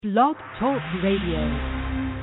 Blog Talk Radio.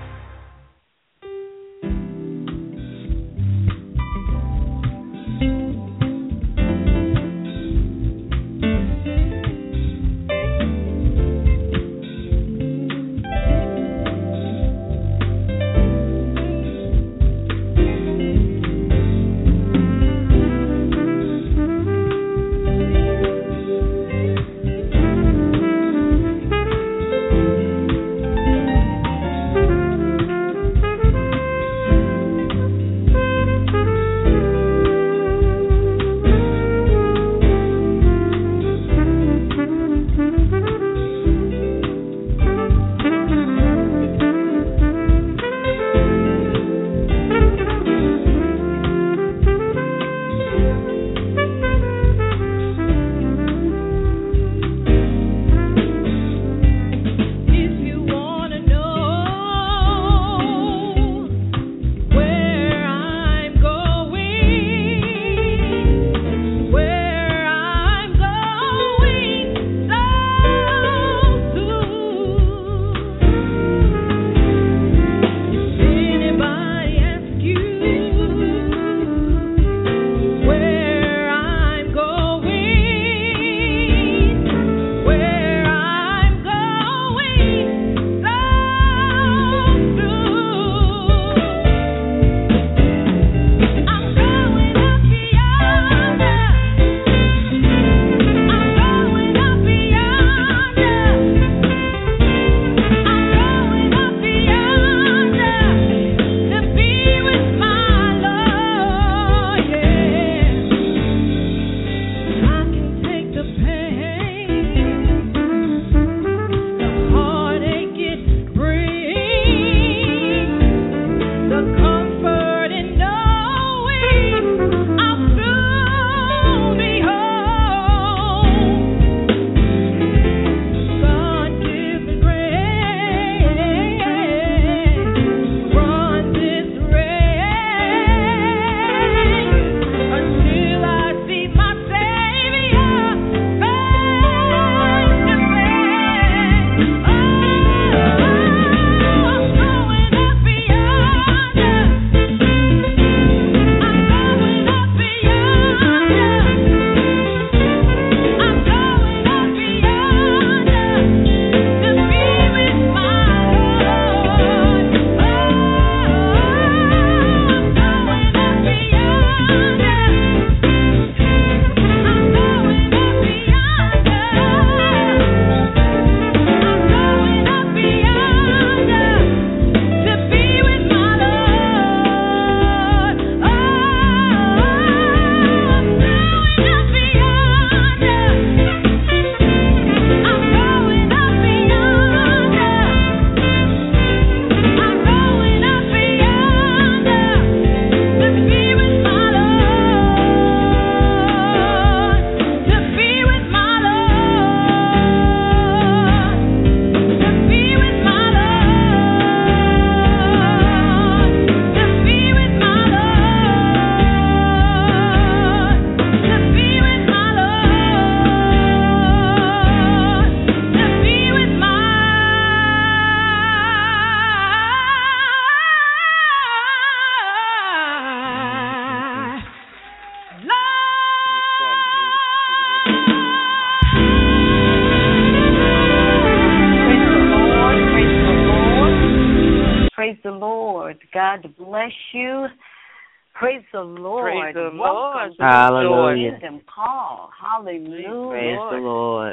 God bless you. Praise the Lord. Praise the Welcome Lord. to Hallelujah. the Kingdom Call. Hallelujah. Praise the Lord.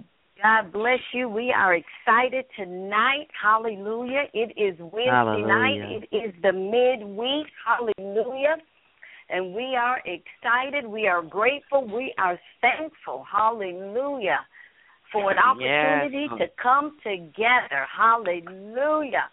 God bless you. We are excited tonight. Hallelujah. It is Wednesday night. It is the midweek. Hallelujah. And we are excited. We are grateful. We are thankful. Hallelujah. For an opportunity to come together. Hallelujah.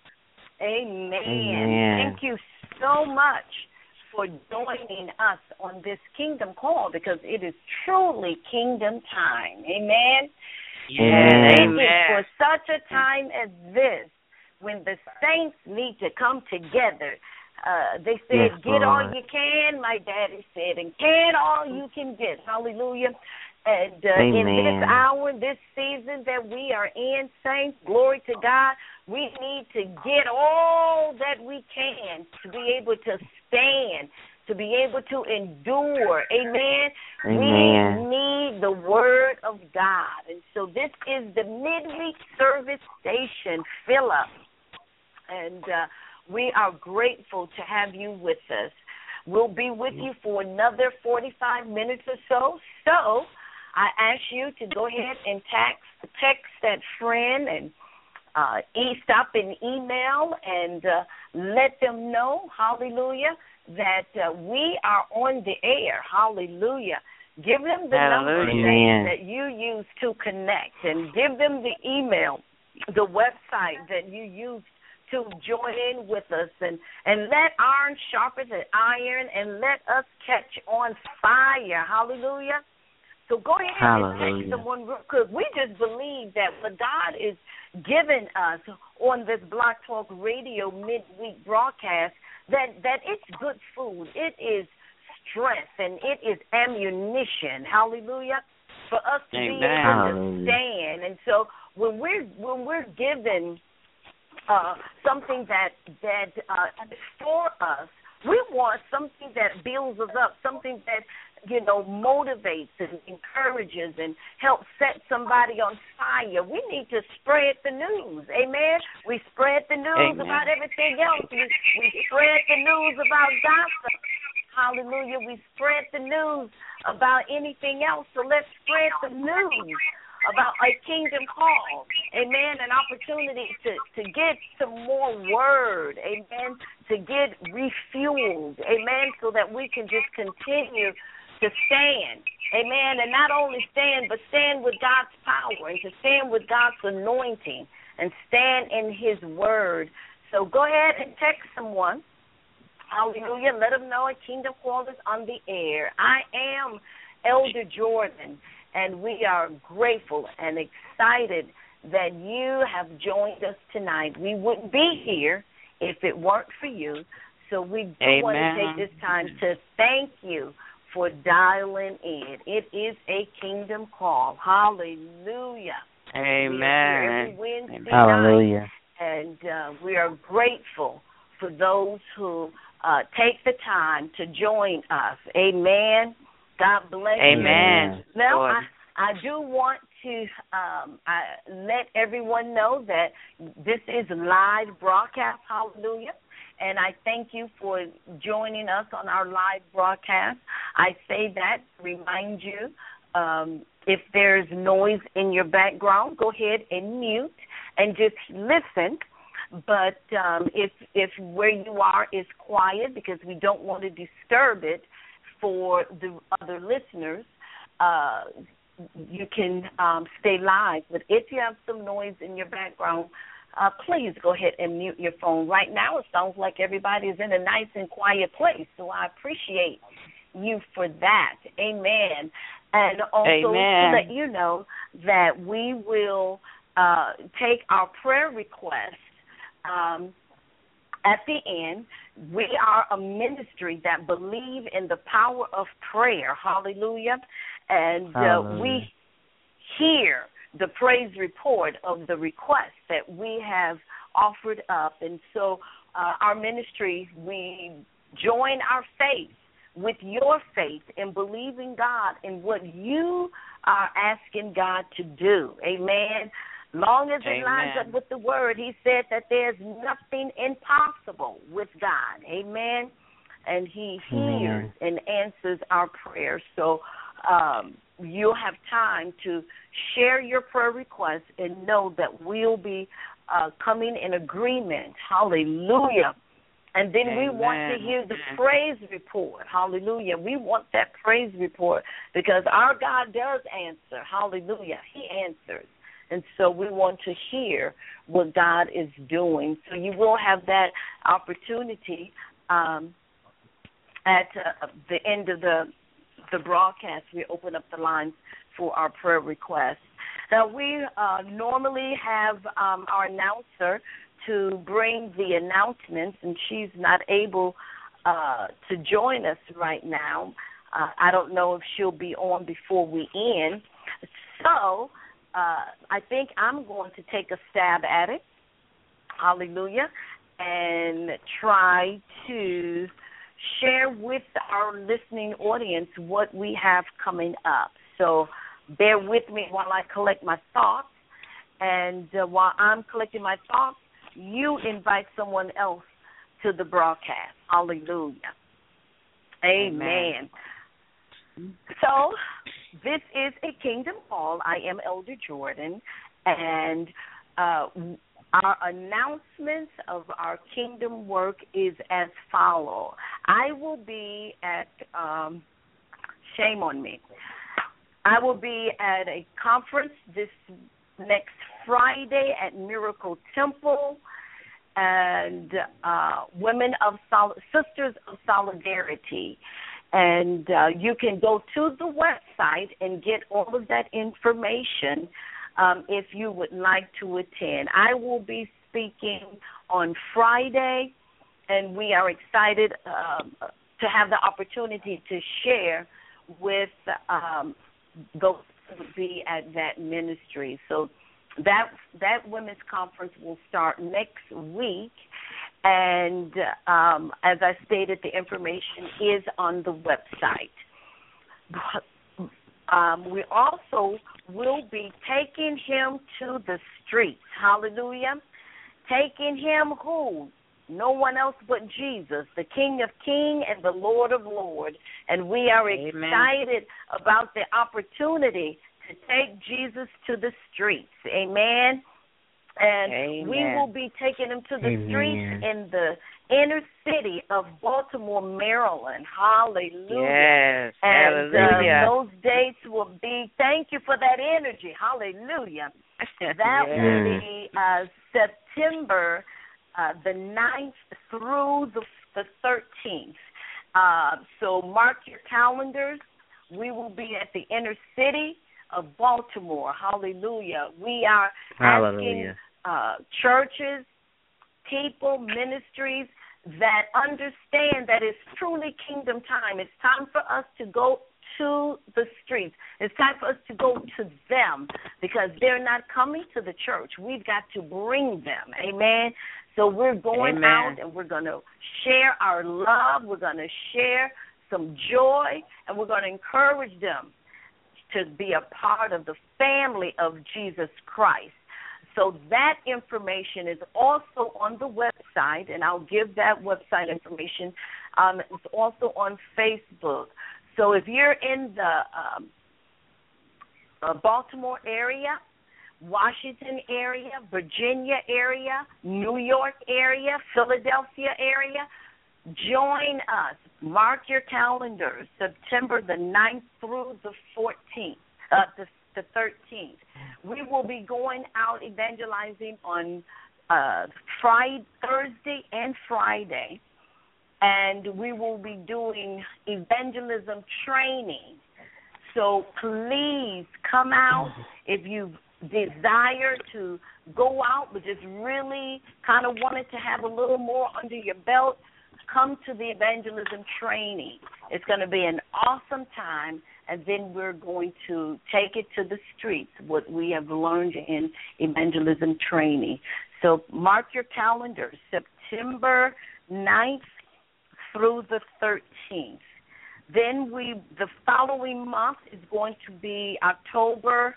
Amen. Thank you so much for joining us on this Kingdom Call because it is truly Kingdom time. Amen. Amen. For such a time as this, when the saints need to come together, they said, get all you can, my daddy said, and can all you can get. Hallelujah. And in this hour, this season that we are in, saints, glory to God, we need to get all that we can to be able to stand, to be able to endure. Amen. We need the word of God. And so this is the midweek service station, Philip. And we are grateful to have you with us. We'll be with you for another 45 minutes or so. So I ask you to go ahead and text that friend and stop and email and let them know, hallelujah, that we are on the air. Hallelujah. Give them the number that you use to connect, and give them the email, the website that you use to join in with us, and let iron sharpen iron, and let us catch on fire. Hallelujah. So go ahead and text someone real quick. We just believe that what God is giving us on this Blog Talk Radio midweek broadcast, that it's good food. It is strength, and it is ammunition. Hallelujah. For us to be able to stand. And so when we're given something that for us, we want something that builds us up, something that, motivates and encourages and helps set somebody on fire. We need to spread the news. Amen. We spread the news about everything else. We spread the news about gossip. Hallelujah. We spread the news about anything else. So let's spread the news about a kingdom call, amen, an opportunity to get some more word, amen, to get refueled, amen, so that we can just continue to stand, amen, and not only stand, but stand with God's power and to stand with God's anointing and stand in his word. So go ahead and text someone, hallelujah, let them know a kingdom call is on the air. I am Elder Jordan, and we are grateful and excited that you have joined us tonight. We wouldn't be here if it weren't for you. So we do want to take this time to thank you for dialing in. It is a kingdom call. Hallelujah. Amen. We are here every Wednesday Hallelujah. night, and we are grateful for those who take the time to join us. Amen. God bless you. Amen. Now, I do want to let everyone know that this is a live broadcast, hallelujah, and I thank you for joining us on our live broadcast. I say that to remind you, if there's noise in your background, go ahead and mute and just listen. But if where you are is quiet, because we don't want to disturb it for the other listeners, you can stay live. But if you have some noise in your background, please go ahead and mute your phone. Right now it sounds like everybody is in a nice and quiet place, so I appreciate you for that. Amen. And also to let you know that we will take our prayer requests at the end. We are a ministry that believe in the power of prayer. Hallelujah. And we hear the praise report of the requests that we have offered up. And so our ministry, we join our faith with your faith in believing God in what you are asking God to do. Amen. Long as it lines up with the word, he said that there's nothing impossible with God. Amen. And he hears and answers our prayers. So you'll have time to share your prayer requests and know that we'll be coming in agreement. Hallelujah. And then we want to hear the praise report. Hallelujah. We want that praise report because our God does answer. Hallelujah. He answers. And so we want to hear what God is doing. So you will have that opportunity at the end of the broadcast. We open up the lines for our prayer requests. Now, we normally have our announcer to bring the announcements, and she's not able to join us right now. I don't know if she'll be on before we end. So I think I'm going to take a stab at it. Hallelujah. And try to share with our listening audience what we have coming up. So bear with me while I collect my thoughts. And while I'm collecting my thoughts, you invite someone else to the broadcast. Hallelujah. Amen. So this is a Kingdom Call. I am Elder Jordan, and our announcements of our kingdom work is as follows. I will be at, shame on me, I will be at a conference this next Friday at Miracle Temple, and Sisters of Solidarity. And you can go to the website and get all of that information if you would like to attend. I will be speaking on Friday, and we are excited to have the opportunity to share with those who would be at that ministry. So that women's conference will start next week. And as I stated, the information is on the website. We also will be taking him to the streets. Hallelujah. Taking him who? No one else but Jesus, the King of Kings and the Lord of Lords. And we are excited about the opportunity to take Jesus to the streets. Amen. And we will be taking him to the streets in the inner city of Baltimore, Maryland. Hallelujah. Yes. And hallelujah. Those dates will be, thank you for that energy. Hallelujah. That will be September the 9th through the 13th. So mark your calendars. We will be at the inner city of Baltimore. Hallelujah. We are asking churches, people, ministries that understand that it's truly kingdom time. It's time for us to go to the streets. It's time for us to go to them because they're not coming to the church. We've got to bring them. Amen. So we're going out and we're going to share our love. We're going to share some joy, and we're going to encourage them to be a part of the family of Jesus Christ. So that information is also on the website, and I'll give that website information. It's also on Facebook. So if you're in the Baltimore area, Washington area, Virginia area, New York area, Philadelphia area, join us. Mark your calendars, September the 9th through the 14th, the 13th. We will be going out evangelizing on Thursday and Friday, and we will be doing evangelism training. So please come out if you desire to go out but just really kind of wanted to have a little more under your belt. Come to the evangelism training. It's going to be an awesome time, and then we're going to take it to the streets, what we have learned in evangelism training. So mark your calendar, September 9th through the 13th. Then the following month is going to be October.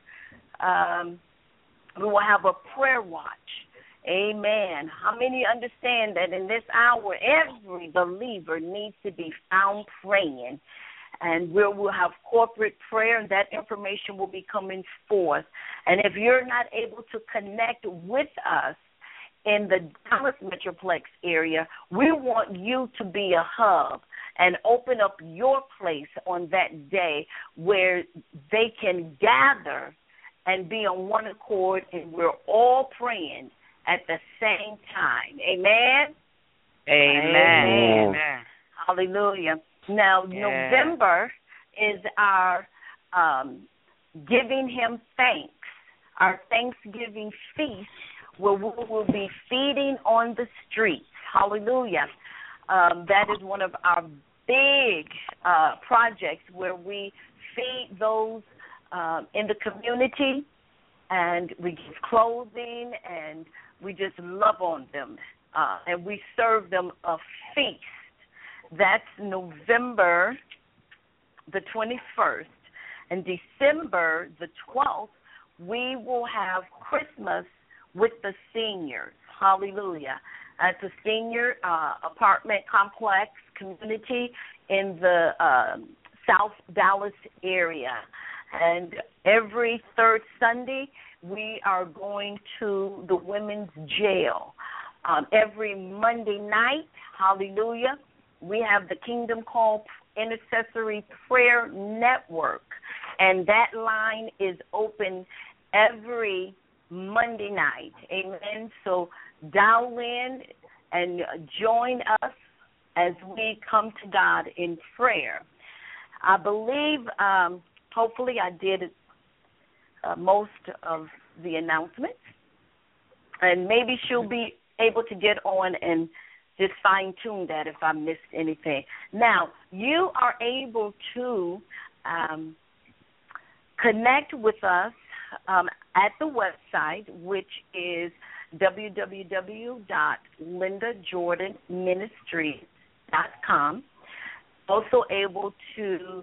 We will have a prayer watch. Amen. How many understand that in this hour, every believer needs to be found praying? And we'll have corporate prayer, and that information will be coming forth. And if you're not able to connect with us in the Dallas Metroplex area, we want you to be a hub and open up your place on that day where they can gather and be on one accord, and we're all praying at the same time. Amen? Amen. Amen. Hallelujah. Now, November is our giving him thanks, our Thanksgiving feast, where we will be feeding on the streets. Hallelujah. That is one of our big projects where we feed those in the community, and we give clothing, and we just love on them, and we serve them a feast. That's November the 21st. And December the 12th, we will have Christmas with the seniors. Hallelujah. At the senior apartment complex community in the South Dallas area. And every third Sunday, we are going to the women's jail. Every Monday night, hallelujah, we have the Kingdom Call Intercessory Prayer Network. And that line is open every Monday night. Amen. So dial in and join us as we come to God in prayer. I believe, hopefully I did most of the announcements. And maybe she'll be able to get on and just fine-tune that if I missed anything. Now, you are able to connect with us at the website, which is www.lindajordanministries.com. Also able to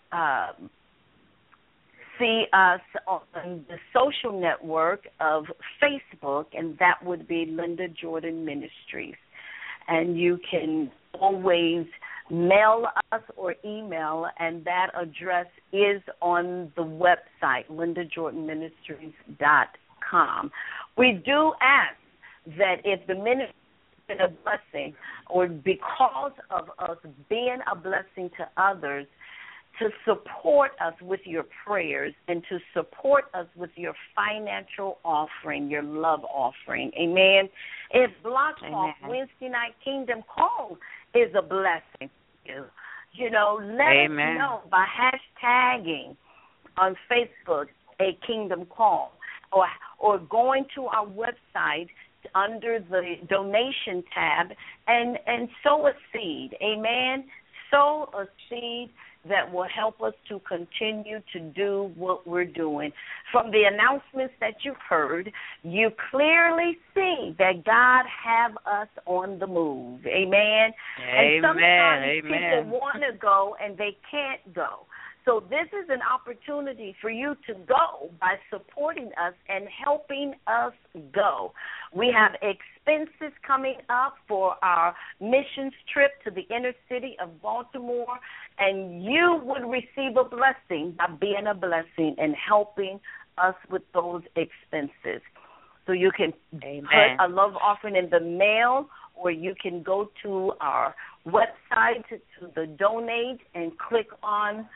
see us on the social network of Facebook, and that would be Linda Jordan Ministries. And you can always mail us or email, and that address is on the website, lindajordanministries.com. We do ask that if the ministry has been a blessing, or because of us being a blessing to others, to support us with your prayers and to support us with your financial offering, your love offering. Amen. If Block Talk Wednesday Night Kingdom Call is a blessing to you, you know, let us know by hashtagging on Facebook a Kingdom Call, or going to our website under the donation tab and sow a seed. Amen. Sow a seed that will help us to continue to do what we're doing. From the announcements that you've heard, you clearly see that God have us on the move. Amen. And sometimes people want to go and they can't go. So this is an opportunity for you to go by supporting us and helping us go. We have expenses coming up for our missions trip to the inner city of Baltimore, and you would receive a blessing by being a blessing and helping us with those expenses. So you can put a love offering in the mail, or you can go to our website to the donate and click on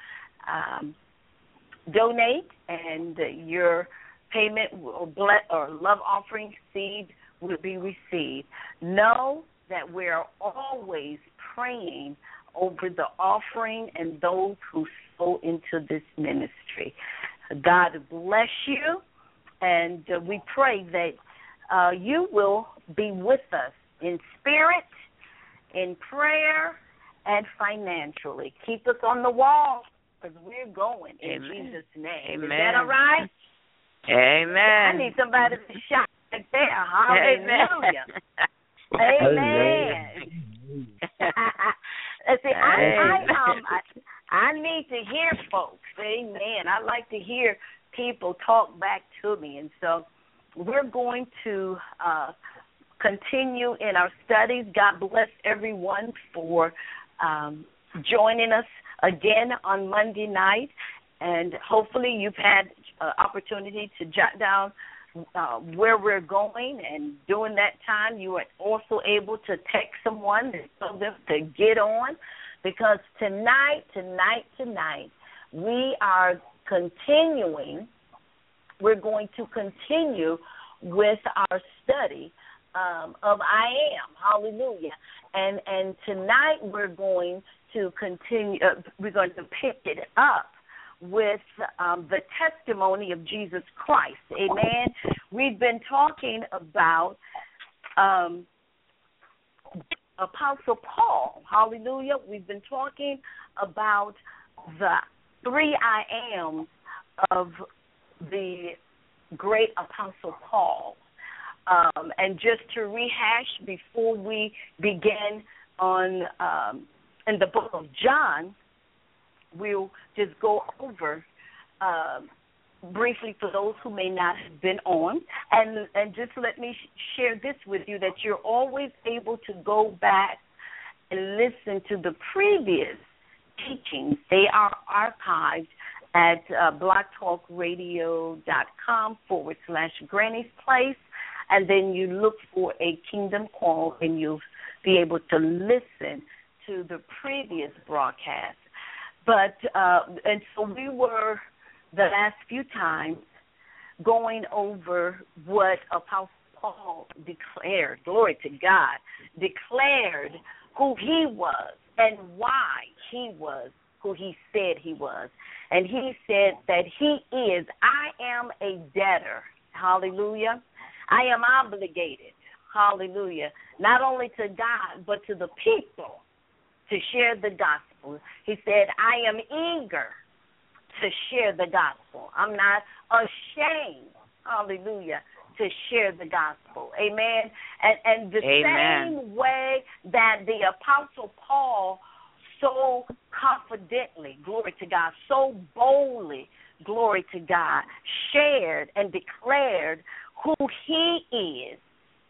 donate, and your payment or love offering seed will be received. Know that we are always praying over the offering and those who sow into this ministry. God bless you, and we pray that you will be with us in spirit, in prayer, and financially. Keep us on the wall, because we're going in Jesus' name. Is that all right? Amen. I need somebody to shout right there. Hallelujah. Amen. See, I need to hear folks. Amen. I like to hear people talk back to me. And so we're going to continue in our studies. God bless everyone for joining us again on Monday night, and hopefully you've had opportunity to jot down where we're going, and during that time you are also able to text someone and tell them to get on, because tonight we're going to continue with our study of I Am. Hallelujah. And tonight we're going to continue, we're going to pick it up with the testimony of Jesus Christ. Amen. We've been talking about Apostle Paul. Hallelujah. We've been talking about the 3 I ams of the great Apostle Paul. And just to rehash before we begin on in the book of John, we'll just go over briefly for those who may not have been on, and just let me share this with you, that you're always able to go back and listen to the previous teachings. They are archived at blogtalkradio.com/Granny's Place, and then you look for a Kingdom Call, and you'll be able to listen to the previous broadcast. But and so we were the last few times going over what Apostle Paul declared. Glory to God. Declared who he was and why he was who he said he was. And he said that he is, I am a debtor. Hallelujah. I am obligated. Hallelujah. Not only to God, but to the people to share the gospel. He said, I am eager to share the gospel. I'm not ashamed, hallelujah, to share the gospel. Amen. And the same way that the Apostle Paul so confidently, glory to God, so boldly, glory to God, shared and declared who he is,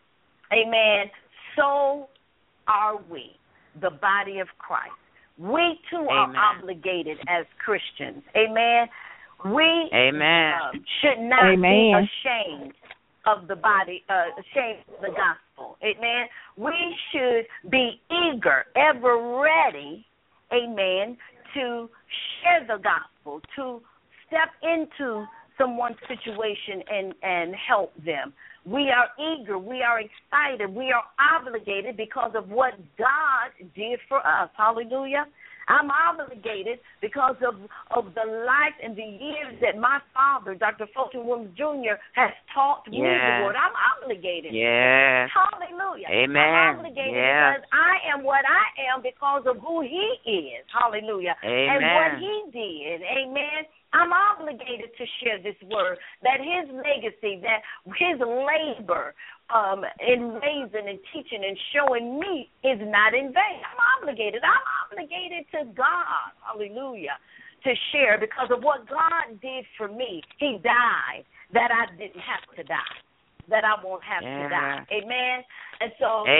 amen, so are we, the body of Christ. We, too, are obligated as Christians. Amen. We should not be ashamed of the body, ashamed of the gospel. Amen. We should be eager, ever ready, amen, to share the gospel, to step into someone's situation and help them. We are eager. We are excited. We are obligated because of what God did for us. Hallelujah. I'm obligated because of the life and the years that my father, Dr. Fulton Williams Jr., has taught me the word. I'm obligated. Yeah. Hallelujah. Amen. I'm obligated because I am what I am because of who he is. Hallelujah. Amen. And what he did. Amen. I'm obligated to share this word, that his legacy, that his labor in raising and teaching and showing me is not in vain. I'm obligated. I'm obligated to God, hallelujah, to share because of what God did for me. He died that I didn't have to die, that I won't have to die. Amen. And so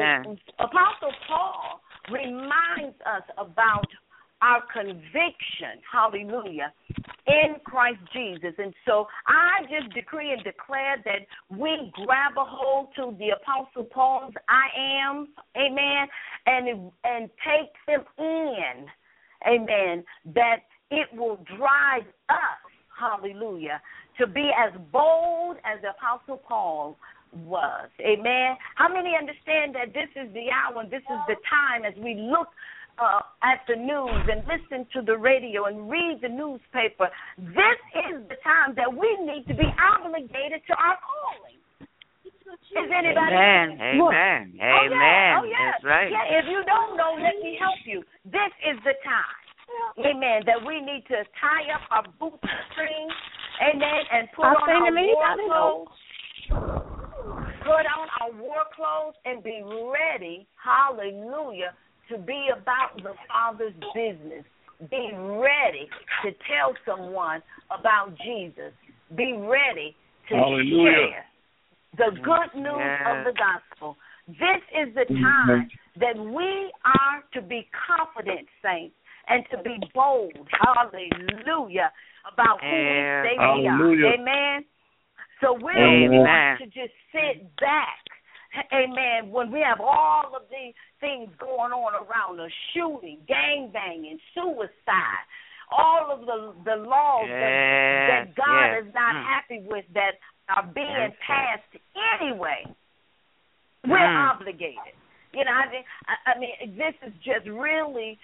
Apostle Paul reminds us about our conviction, hallelujah, in Christ Jesus. And so I just decree and declare that we grab a hold to the Apostle Paul's I am, amen, and take them in, amen, that it will drive us, hallelujah, to be as bold as the Apostle Paul was, amen. How many understand that this is the hour and this is the time as we look at the news and listen to the radio and read the newspaper? This is the time that we need to be obligated to our calling. Is anybody? Amen. Amen. Amen. Oh, yeah. That's right. Yeah, if you don't know, let me help you. This is the time, amen, that we need to tie up our bootstrings, amen, and put on our war clothes. Put on our war clothes and be ready, hallelujah, to be about the Father's business. Be ready to tell someone about Jesus. Be ready to share the good news of the gospel. This is the time that we are to be confident, saints, and to be bold, hallelujah, about who we say we are. Amen. So we don't want to just sit back, amen, when we have all of these things going on around us, shooting, gang banging, suicide, all of the laws that God is not happy with that are being passed anyway. We're obligated. You know, I mean, this is just really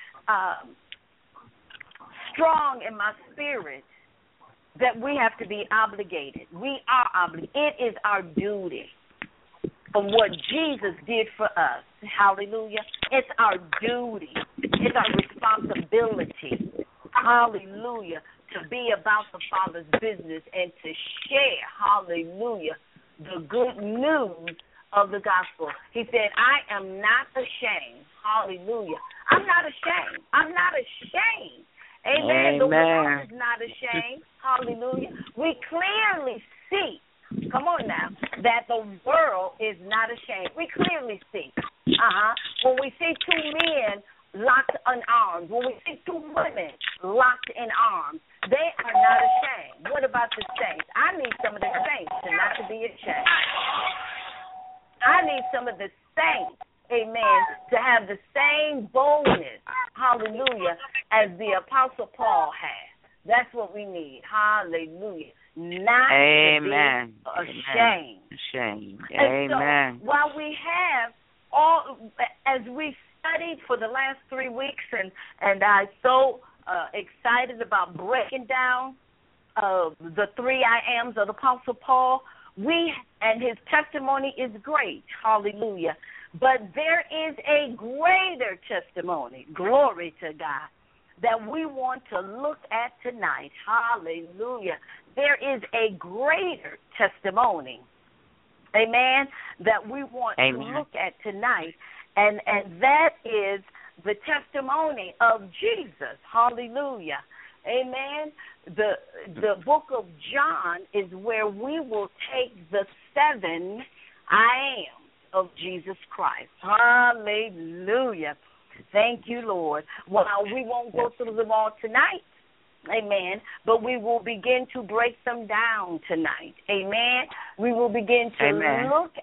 strong in my spirit that we have to be obligated. We are obligated. It is our duty. from what Jesus did for us. Hallelujah. It's our duty. It's our responsibility. Hallelujah. To be about the Father's business and to share, hallelujah, the good news of the gospel. He said, I am not ashamed. Hallelujah. I'm not ashamed. I'm not ashamed. Amen. The world is not ashamed. Hallelujah. We clearly see, come on now, that the world is not ashamed. We clearly see. When we see two men locked in arms, when we see two women locked in arms, they are not ashamed. What about the saints? I need some of the saints to not to be ashamed. I need some of the saints, amen, to have the same boldness, hallelujah, as the Apostle Paul had. That's what we need. Hallelujah. Not to be ashamed. Amen. So, while we have all, as we studied for the last 3 weeks, and I so excited about breaking down the 3 I ams of the Apostle Paul, and his testimony is great. Hallelujah. But there is a greater testimony, glory to God, that we want to look at tonight. Hallelujah. There is a greater testimony, amen, that we want to look at tonight, and that is the testimony of Jesus. Hallelujah. Amen. The book of John is where we will take the 7 I ams of Jesus Christ. Hallelujah. Thank you, Lord. Well, we won't go through them all tonight. Amen. But we will begin to break them down tonight. Amen. We will begin to look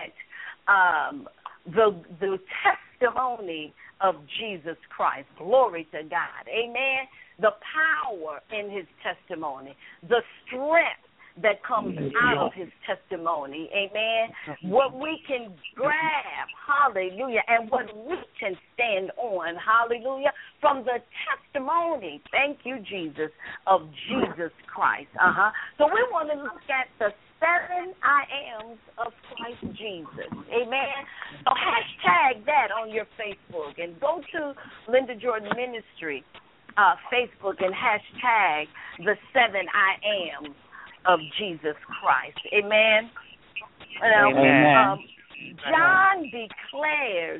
at the testimony of Jesus Christ. Glory to God. Amen. The power in his testimony, the strength that comes out of his testimony, amen, what we can grab, hallelujah, and what we can stand on, hallelujah, from the testimony, thank you, Jesus, of Jesus Christ. So we want to look at the 7 I ams of Christ Jesus, amen. So hashtag that on your Facebook and go to Linda Jordan Ministry Facebook and hashtag the 7 I ams of Jesus Christ. Amen. Amen. John declares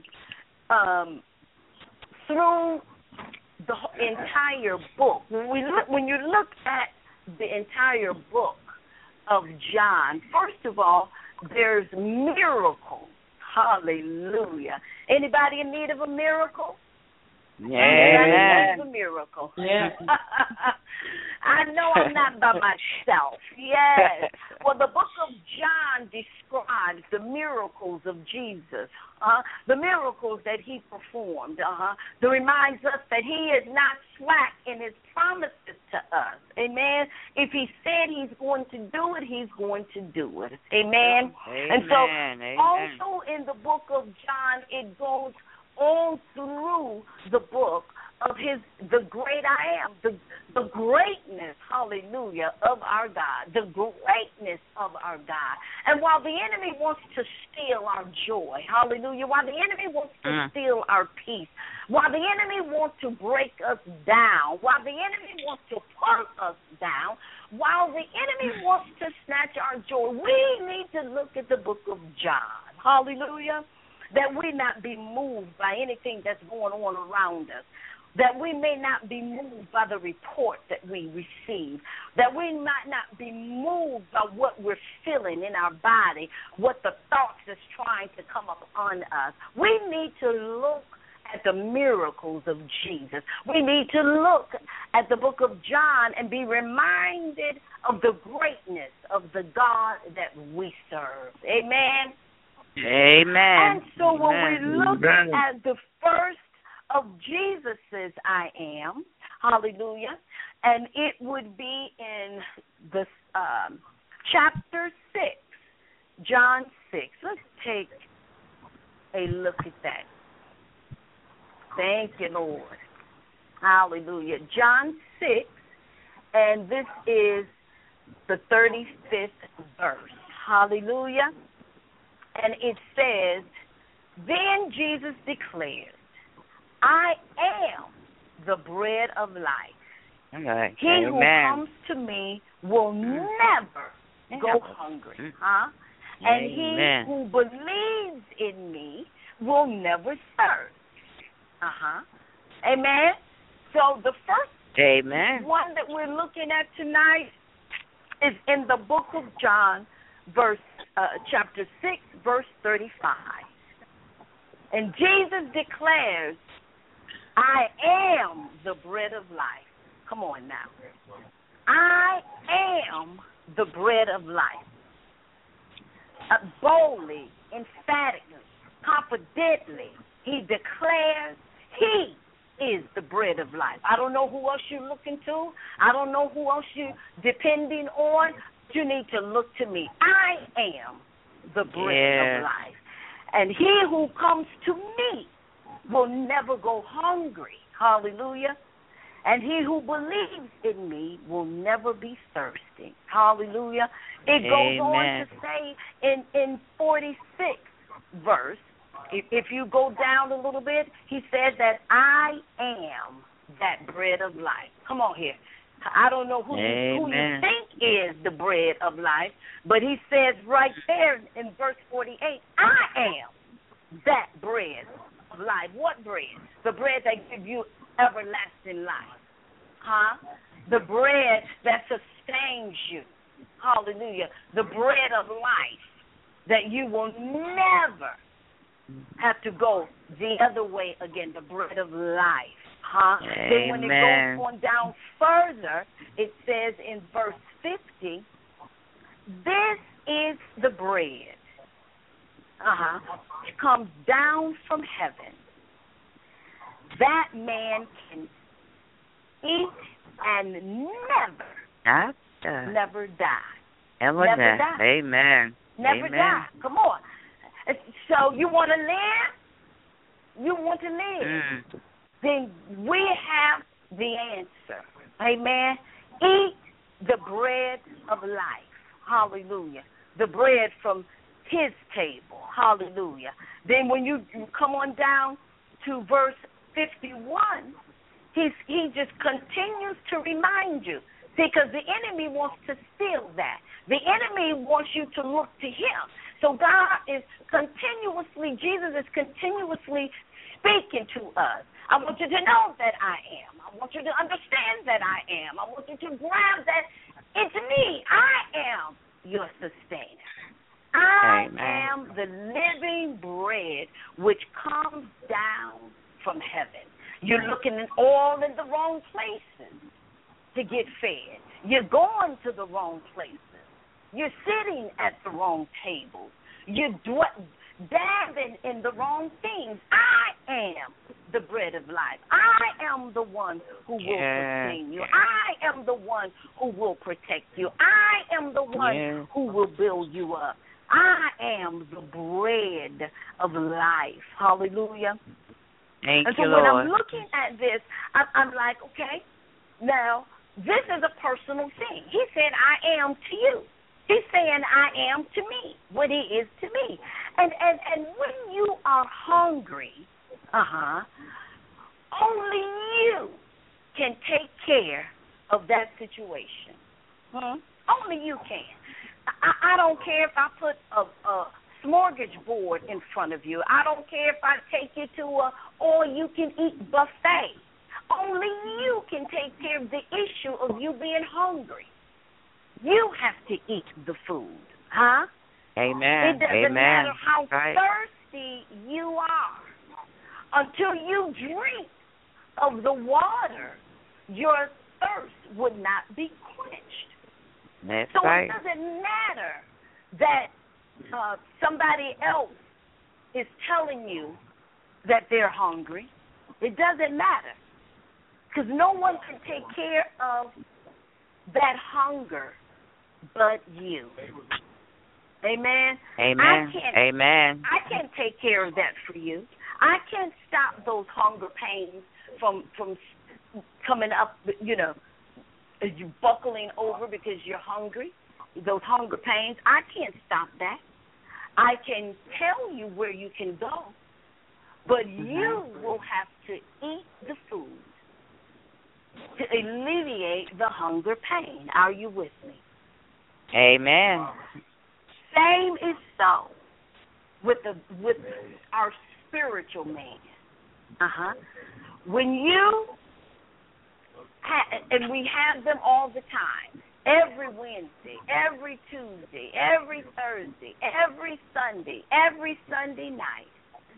through the entire book. When you look at the entire book of John, first of all, there's miracles. Hallelujah. Anybody in need of a miracle? Amen. A miracle. Yeah. I know I'm not by myself. Yes. Well, the book of John describes the miracles of Jesus, the miracles that he performed. That reminds us that he is not slack in his promises to us. Amen. If he said he's going to do it, he's going to do it. Amen. And so also in the book of John, it goes all through the book of the great I am, the greatness, hallelujah, of our God, the greatness of our God. And while the enemy wants to steal our joy, hallelujah, while the enemy wants to steal our peace, while the enemy wants to break us down, while the enemy wants to put us down, while the enemy wants to snatch our joy, we need to look at the book of John, hallelujah, that we not be moved by anything that's going on around us, that we may not be moved by the report that we receive, that we might not be moved by what we're feeling in our body, what the thoughts that's trying to come up on us. We need to look at the miracles of Jesus. We need to look at the book of John and be reminded of the greatness of the God that we serve. Amen. Amen. And so when we look at the first of Jesus's I am, hallelujah, and it would be in the chapter 6, John 6. Let's take a look at that. Thank you, Lord. Hallelujah. John 6, and this is the 35th verse. Hallelujah. And it says, then Jesus declared, I am the bread of life. Okay. He Amen. who comes to me will never go hungry. And he who believes in me will never thirst. Amen. So the first one that we're looking at tonight is in the book of John, chapter 6, verse 35. And Jesus declares, I am the bread of life. Come on now. I am the bread of life. Boldly, emphatically, confidently, he declares he is the bread of life. I don't know who else you're looking to. I don't know who else you're depending on. You need to look to me. I am the bread of life. And he who comes to me will never go hungry. Hallelujah. And he who believes in me will never be thirsty. Hallelujah. It goes on to say in 46 verse, if you go down a little bit, he said that I am that bread of life. Come on here. I don't know who you think is the bread of life, but he says right there in verse 48, I am that bread of life. What bread? The bread that gives you everlasting life. The bread that sustains you. Hallelujah. The bread of life that you will never have to go the other way again, the bread of life. Then when it goes on down further, it says in verse 50, this is the bread. It comes down from heaven. That man can eat and never die. Never die. Amen. Never die. Come on. So you want to live? You want to live? Then we have the answer. Amen. Eat the bread of life. Hallelujah. The bread from his table. Hallelujah. Then when you come on down to verse 51, he just continues to remind you, because the enemy wants to steal that. The enemy wants you to look to him. So God is Jesus is continuously speaking to us. I want you to know that I am. I want you to understand that I am. I want you to grab that it's me. I am your sustainer. I am the living bread which comes down from heaven. You're looking all in the wrong places to get fed. You're going to the wrong places. You're sitting at the wrong tables. You're dabbing in the wrong things. I am the bread of life. I am the one who will sustain you. I am the one who will protect you. I am the one who will build you up. I am the bread of life. Hallelujah. Thank and so you, when Lord. I'm looking at this, I'm like, okay, now this is a personal thing. He said, I am to you. He's saying, I am to me, what he is to me. And when you are hungry, only you can take care of that situation. Only you can. I don't care if I put a smorgasbord in front of you. I don't care if I take you to a all-you-can-eat buffet. Only you can take care of the issue of you being hungry. You have to eat the food, Amen. It doesn't matter how right. thirsty you are. Until you drink of the water, your thirst would not be quenched. That's so right. It doesn't matter that somebody else is telling you that they're hungry. It doesn't matter, because no one can take care of that hunger but you. Amen? Amen. I can't take care of that for you. I can't stop those hunger pains from coming up, as you buckling over because you're hungry. Those hunger pains, I can't stop that. I can tell you where you can go, but you will have to eat the food to alleviate the hunger pain. Are you with me? Amen. Same is so with our spiritual man. When you and we have them all the time, every Wednesday, every Tuesday, every Thursday, every Sunday night,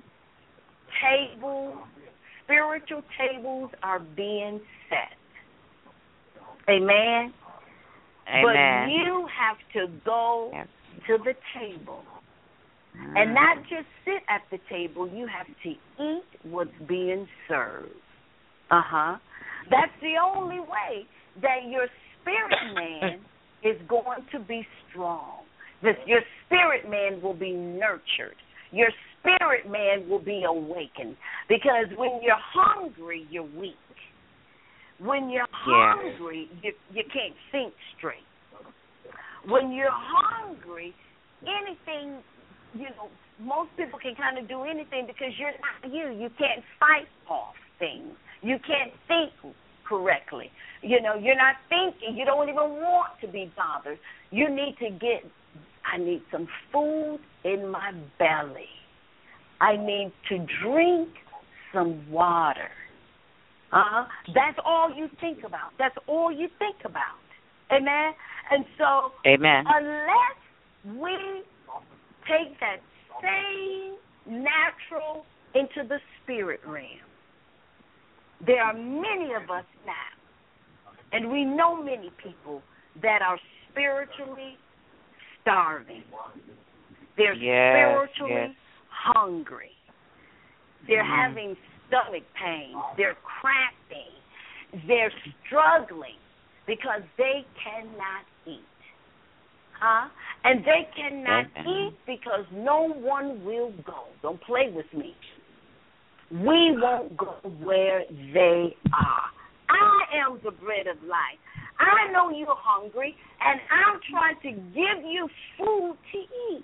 spiritual tables are being set. Amen. Amen. But you have to go to the table and not just sit at the table. You have to eat what's being served. That's the only way that your spirit man is going to be strong. Your spirit man will be nurtured. Your spirit man will be awakened. Because when you're hungry, you're weak. When you're hungry, you can't think straight. When you're hungry, anything, most people can kind of do anything because you're not you. You can't fight off things. You can't think correctly. You're not thinking. You don't even want to be bothered. You need to I need some food in my belly. I need to drink some water. That's all you think about. That's all you think about. Amen? And so, amen. Unless we take that same natural into the spirit realm, there are many of us now, and we know many people that are spiritually starving. They're spiritually hungry. They're having stomach pain. They're cramping. They're struggling because they cannot eat. And they cannot eat because no one will go. Don't play with me. We won't go where they are. I am the bread of life. I know you're hungry, and I'm trying to give you food to eat.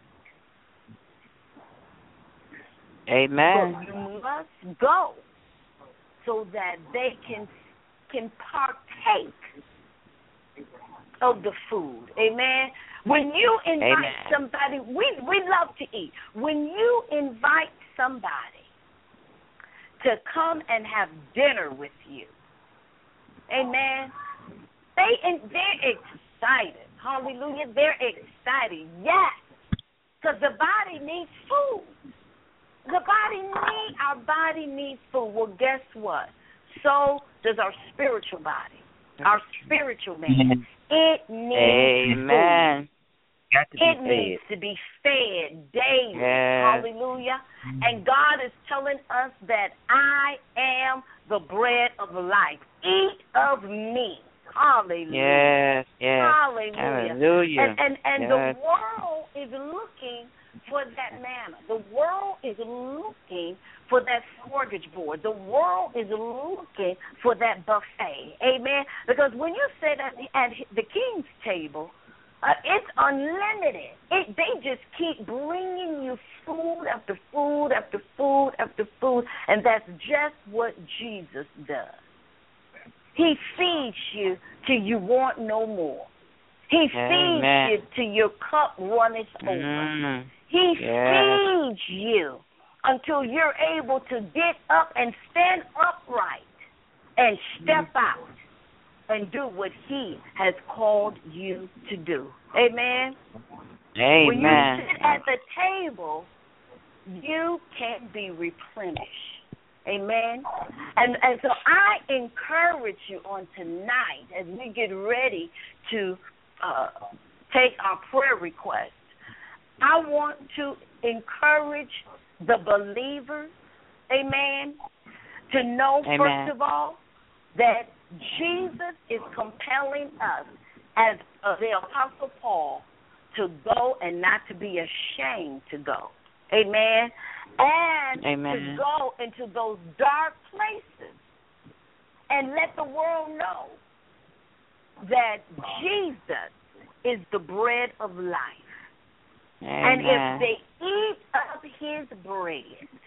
Amen. But you must go so that they can partake of the food. Amen. When you invite somebody, we love to eat. When you invite somebody to come and have dinner with you, amen, they're excited. Hallelujah. They're excited. Yes. Because the body needs food. Our body needs food. Well, guess what? So does our spiritual body. Our spiritual man. It needs food. It needs to be fed daily. Hallelujah. And God is telling us that I am the bread of life. Eat of me. Hallelujah. Hallelujah. And the world is looking for that manna. The world is looking for that smorgasbord. The world is looking for that buffet. Amen. Because when you sit at the king's table, it's unlimited. They just keep bringing you food after food after food after food, and that's just what Jesus does. He feeds you till you want no more. He feeds you till your cup runneth over. He feeds you until you're able to get up and stand upright and step out and do what He has called you to do. Amen? Amen. When you sit at the table, you can be replenished. Amen? And so I encourage you on tonight as we get ready to take our prayer requests. I want to encourage the believers, amen, to know, first of all, that Jesus is compelling us, as the Apostle Paul, to go and not to be ashamed to go. Amen? And to go into those dark places and let the world know that Jesus is the bread of life. And if they eat of his bread,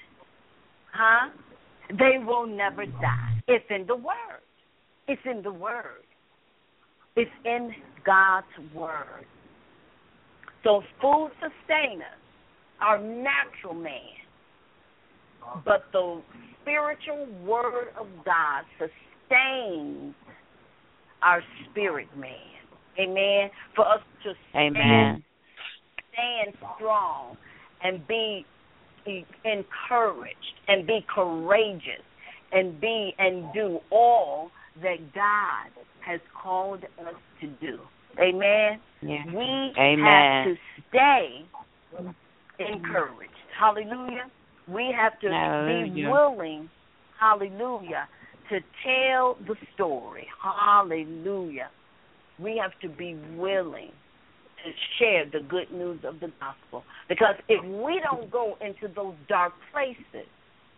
they will never die. It's in the Word. It's in the Word. It's in God's Word. So food sustains us, our natural man. But the spiritual Word of God sustains our spirit man. Amen. For us to stand strong and be encouraged and be courageous and do all that God has called us to do. Amen. Yeah. We have to stay encouraged. Hallelujah. We have to be willing, hallelujah, to tell the story. Hallelujah. We have to be willing to share the good news of the gospel. Because if we don't go into those dark places,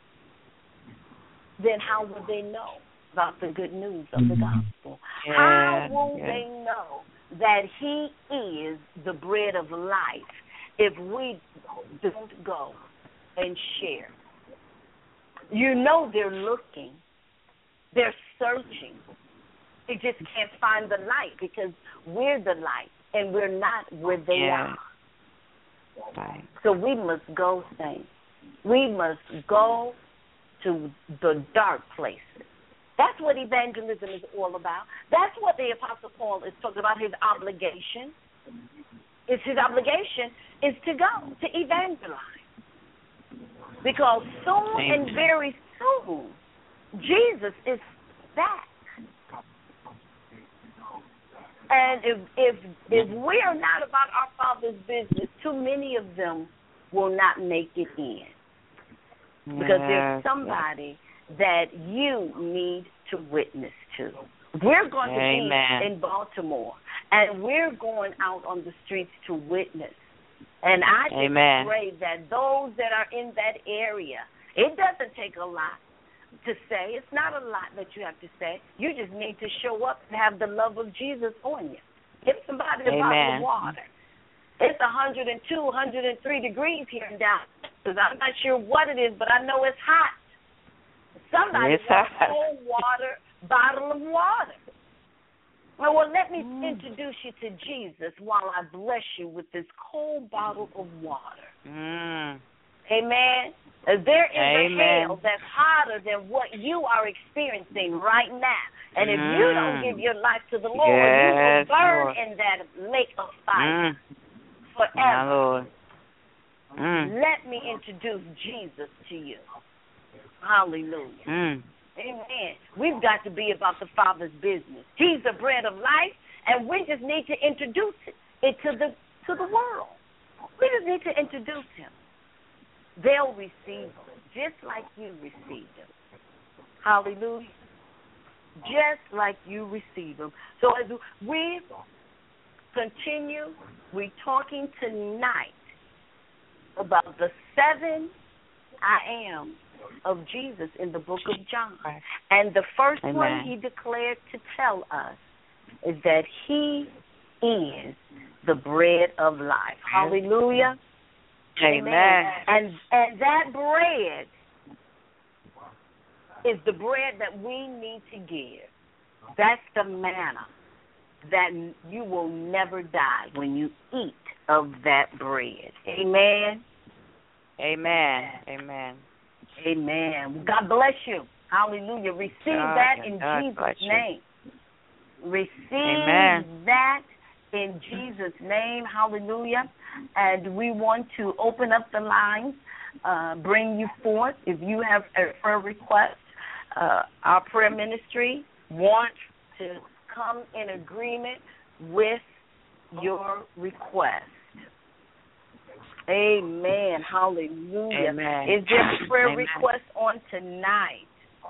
then how will they know about the good news of the gospel? Yeah, how will they know that he is the bread of life if we don't go and share? You know they're looking. They're searching. They just can't find the light because we're the light and we're not where they are. Right. So we must go, saints. We must go to the dark places. That's what evangelism is all about. That's what the Apostle Paul is talking about, his obligation. His obligation is to go, to evangelize. Because soon and very soon, Jesus is back. And if we are not about our Father's business, too many of them will not make it in. Because there's somebody that you need to witness to. We're going to be in Baltimore, and we're going out on the streets to witness. And I just pray that those that are in that area, it doesn't take a lot to say. It's not a lot that you have to say. You just need to show up and have the love of Jesus on you. Give somebody a bottle of water. It's 102, 103 degrees here in Dallas. I'm not sure what it is, but I know it's hot. Somebody wants a cold water, bottle of water. Well, let me introduce you to Jesus while I bless you with this cold bottle of water. Amen. There is a hell that's hotter than what you are experiencing right now. And if you don't give your life to the Lord, you will burn in that lake of fire forever. Let me introduce Jesus to you. Hallelujah. Amen. We've got to be about the Father's business. He's the bread of life, and we just need to introduce it to the world. We just need to introduce him. They'll receive him just like you received him. Hallelujah. Just like you received him. So as we continue, we're talking tonight about the 7 I am of Jesus in the book of John. And the first one he declared to tell us is that he is the bread of life. Hallelujah. Amen. And that bread is the bread that we need to give. That's the manna that you will never die when you eat of that bread. Amen. Amen. Amen. Amen. God bless you. Hallelujah. Receive that in Jesus' name. Receive that in Jesus' name. Hallelujah. And we want to open up the lines, bring you forth. If you have a prayer request, our prayer ministry wants to come in agreement with your request. Amen. Hallelujah. Amen. Is there a prayer request on tonight?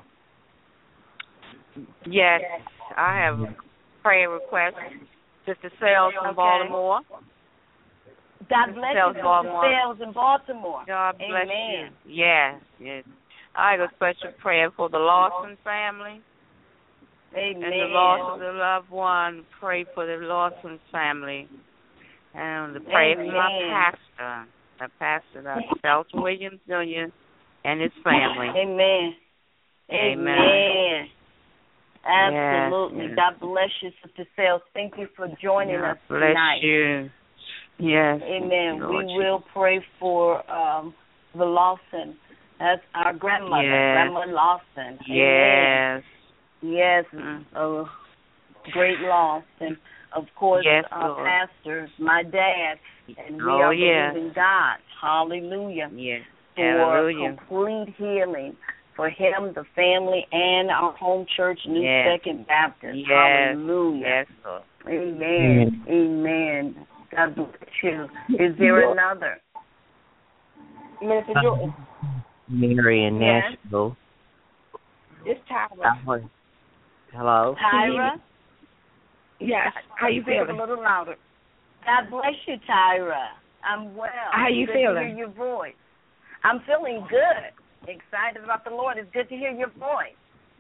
Yes, I have a prayer request. Sister Sales from Baltimore. God bless you, Sister Sales in Baltimore. God bless you. Yes. I have a special prayer for the Lawson family. Amen. And the loss of the loved one. Pray for the Lawson family. And to pray for my pastor, Felton Williams Jr. and his family. Amen. Amen. Absolutely. Yes. God bless you, Sister Sales. Thank you for joining us tonight. Bless you. Yes. Amen. We will pray for the Lawson. That's our grandmother, Grandma Lawson. Yes. Yes. A great loss. And, of course, our pastor, my dad. And we are believing God. Hallelujah. Yes. For complete healing for him, the family, and our home church, New Second Baptist. Yes. Hallelujah. Yes, Lord. Amen. Amen. God bless you. Is there another? Minister Jordan. Mary in Nashville. It's Tyra. Hello? Tyra? Yes. How you feeling? A little louder. God bless you, Tyra. I'm well. How you feeling? Good to hear your voice. I'm feeling good. Excited about the Lord. It's good to hear your voice.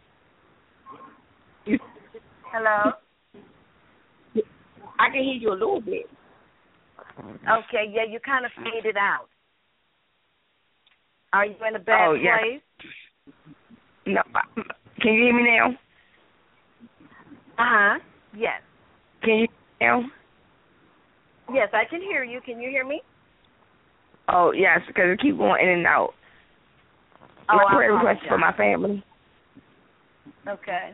Hello? I can hear you a little bit. Okay, you kind of faded out. Are you in a bad place? No. Can you hear me now? Uh-huh. Yes. Can you hear me now? Yes, I can hear you. Can you hear me? Oh, yes, because it keeps going in and out. My prayer request for my family. Okay.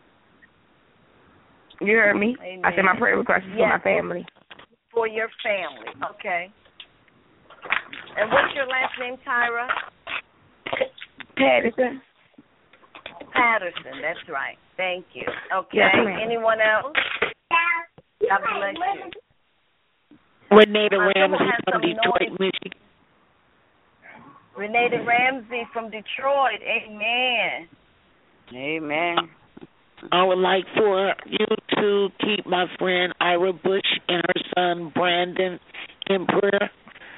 You heard me? Amen. I said my prayer request is for my family. For your family. Okay. And what's your last name, Tyra? Patterson. Patterson, that's right. Thank you. Okay. Yes, ma'am. Anyone else? God bless you. Renata Ramsey from Detroit, Michigan. Renata Ramsey from Detroit. Amen. Amen. I would like for you to keep my friend Ira Bush and her son Brandon in prayer.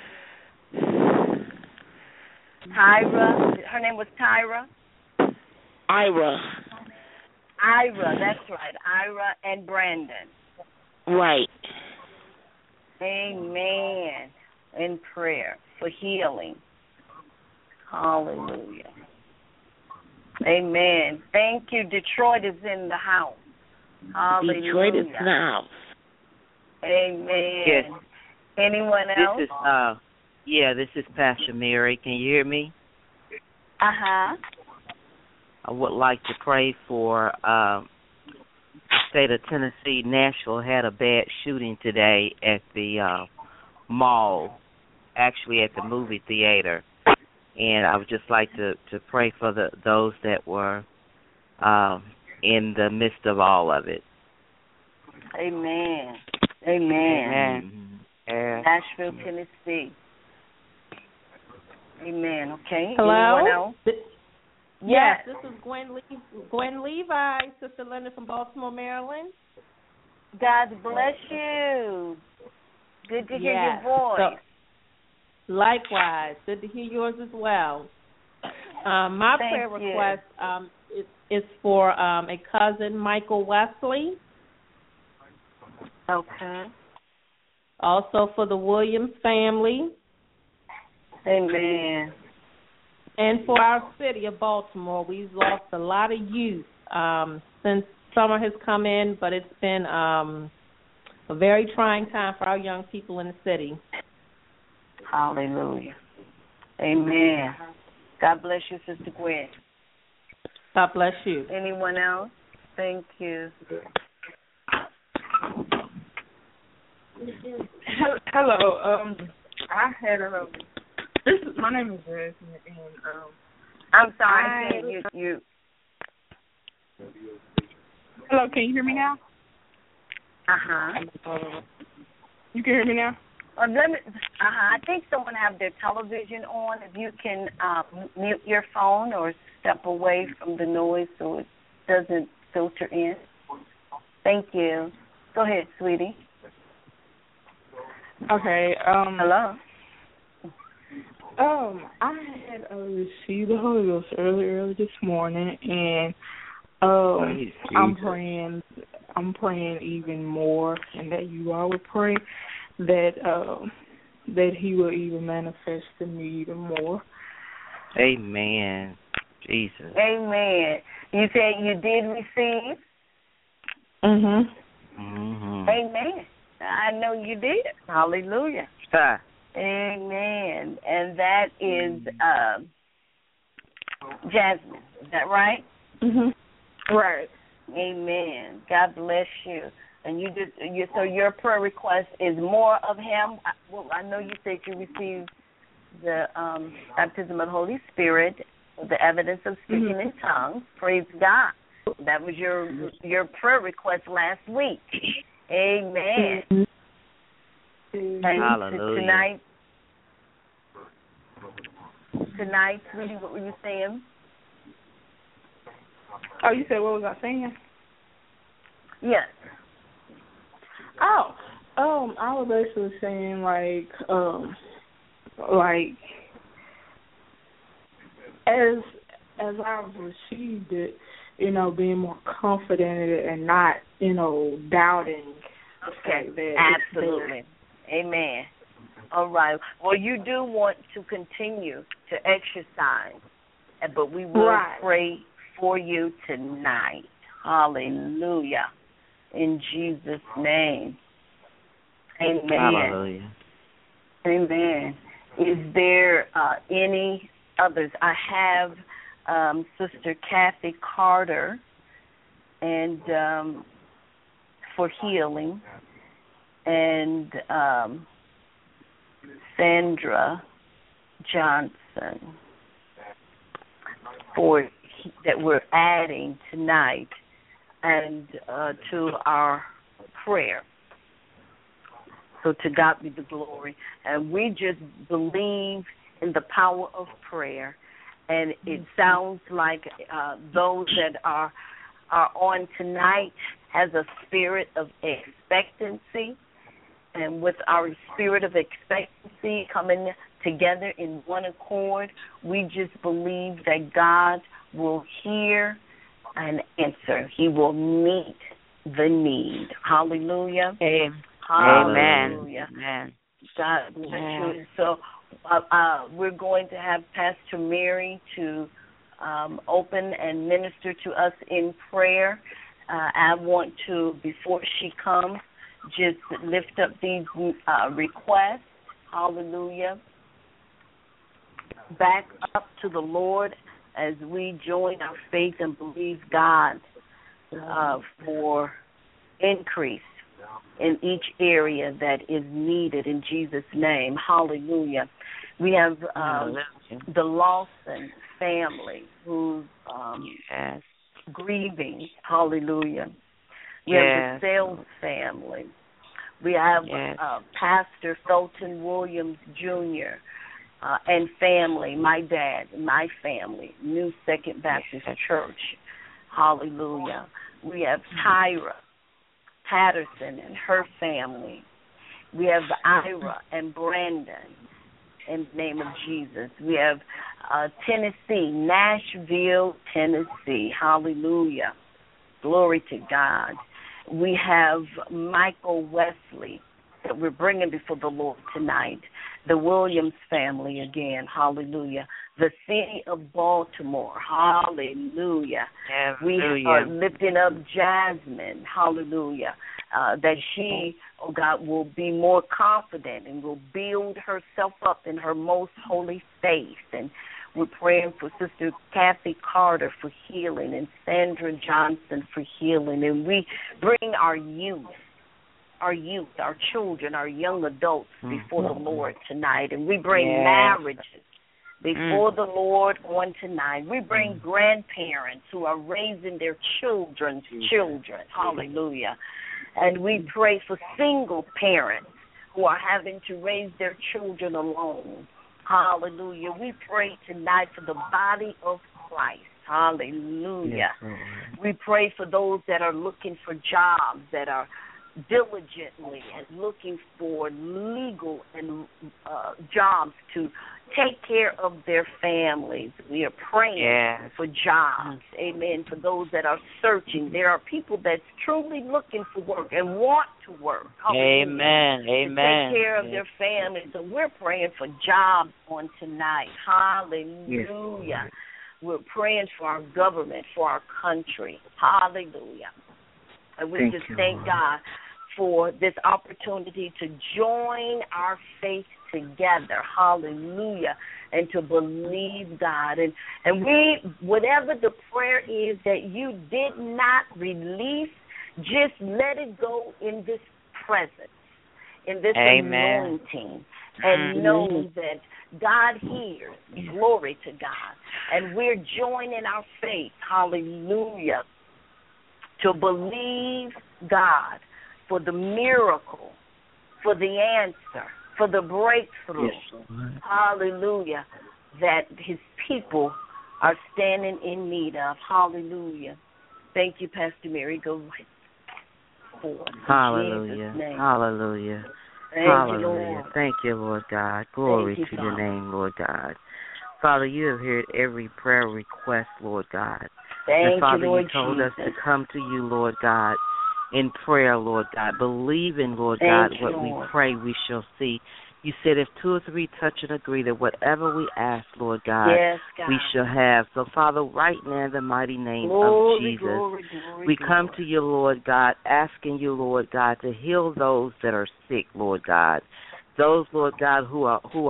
Tyra. Her name was Tyra? Ira, that's right. Ira and Brandon. right. Amen. In prayer for healing. Hallelujah. Amen. Thank you. Detroit is in the house. Hallelujah. Detroit is in the house. Amen. Yes. Anyone else? This is Pastor Mary. Can you hear me? Uh-huh. I would like to pray for the state of Tennessee. Nashville had a bad shooting today at the mall, actually at the movie theater. And I would just like to pray for those that were in the midst of all of it. Amen. Amen. Nashville, Tennessee. Amen. Okay. Hello? Anyone else? Yes, this is Gwen Levi, Sister Linda from Baltimore, Maryland. God bless you. Good to hear your voice. So, likewise, good to hear yours as well. My prayer request is for a cousin, Michael Wesley. Okay. Also for the Williams family. Amen. And for our city of Baltimore, we've lost a lot of youth since summer has come in, but it's been a very trying time for our young people in the city. Hallelujah. Amen. God bless you, Sister Gwen. God bless you. Anyone else? Thank you. Hello. I had my name is Jasmine, and I'm sorry. You. Hello, can you hear me now? You can hear me now? I think someone have their television on. If you can mute your phone or step away from the noise so it doesn't filter in. Thank you. Go ahead, sweetie. Okay. Hello. I had received the Holy Ghost early this morning, and I'm praying even more, and that you all would pray. that He will even manifest in me even more. Amen. Jesus. Amen. You said you did receive? Mhm. Mhm. Amen. I know you did. Hallelujah. Amen. And that is Jasmine. Is that right? Mhm. Right. Amen. God bless you. And so your prayer request is more of Him. Well, I know you said you received the baptism of the Holy Spirit, the evidence of speaking in tongues. Praise God. That was your prayer request last week. Amen. And hallelujah. Tonight, sweetie, what were you saying? Oh, you said what was I saying? Yes. I was basically saying like as I've received it, being more confident in it and not, doubting. Okay. Absolutely. Amen. All right. Well, you do want to continue to exercise, but we will pray for you tonight. Hallelujah. In Jesus' name. Amen. Hallelujah. Amen. Is there any others? I have Sister Kathy Carter and for healing, and Sandra Johnson that we're adding tonight and to our prayer. So to God be the glory. And we just believe in the power of prayer. And it sounds like those that are on tonight has a spirit of expectancy. And with our spirit of expectancy coming together in one accord, we just believe that God will hear and answer. He will meet the need. Hallelujah. Amen. Hallelujah. Amen. God bless you. So we're going to have Pastor Mary to open and minister to us in prayer. I want to, before she comes, just lift up these requests. Hallelujah. Back up to the Lord as we join our faith and believe God for increase in each area that is needed in Jesus' name. Hallelujah. We have the Lawson family who's grieving. Hallelujah. We have the Sales family. We have Pastor Felton Williams Jr. And family, my dad, my family, New Second Baptist Church. Hallelujah. We have Tyra Patterson and her family. We have Ira and Brandon in the name of Jesus. We have Tennessee, Nashville, Tennessee. Hallelujah. Glory to God. We have Michael Wesley that we're bringing before the Lord tonight. The Williams family again. Hallelujah. The city of Baltimore. Hallelujah. We are lifting up Jasmine. Hallelujah. That she, oh God, will be more confident and will build herself up in her most holy faith. And we're praying for Sister Kathy Carter for healing and Sandra Johnson for healing. And we bring our youth, our children, our young adults before the Lord tonight. And we bring marriages before the Lord on tonight. We bring grandparents who are raising their children's children. Hallelujah. And we pray for single parents who are having to raise their children alone. Hallelujah. We pray tonight for the body of Christ. Hallelujah. Yes, we pray for those that are looking for jobs, that are diligently and looking for legal and jobs to take care of their families. We are praying for jobs, amen, for those that are searching. There are people that's truly looking for work and want to work. Amen. Amen. To take care of their families. So we're praying for jobs on tonight. Hallelujah. Yes. We're praying for our government, for our country. Hallelujah. And we thank God for this opportunity to join our faith together. Hallelujah. And to believe God. And we, whatever the prayer is that you did not release, just let it go in this presence, in this anointing, and know that God hears. Glory to God. And we're joining our faith. Hallelujah. To believe God for the miracle, for the answer, for the breakthrough. Yes. Hallelujah. That his people are standing in need of. Hallelujah. Thank you, Pastor Mary. Go forward. Hallelujah. Hallelujah. Hallelujah. Thank you, Lord God. Glory to your name, Lord God. Father, you have heard every prayer request, Lord God. And Father, you told us to come to you, Lord God, in prayer, Lord God, believing, Lord God, what we pray we shall see. You said if 2 or 3 touch and agree that whatever we ask, Lord God, we shall have. So, Father, right now in the mighty name of Jesus, we come to you, Lord God, asking you, Lord God, to heal those that are sick, Lord God. Those, Lord God, who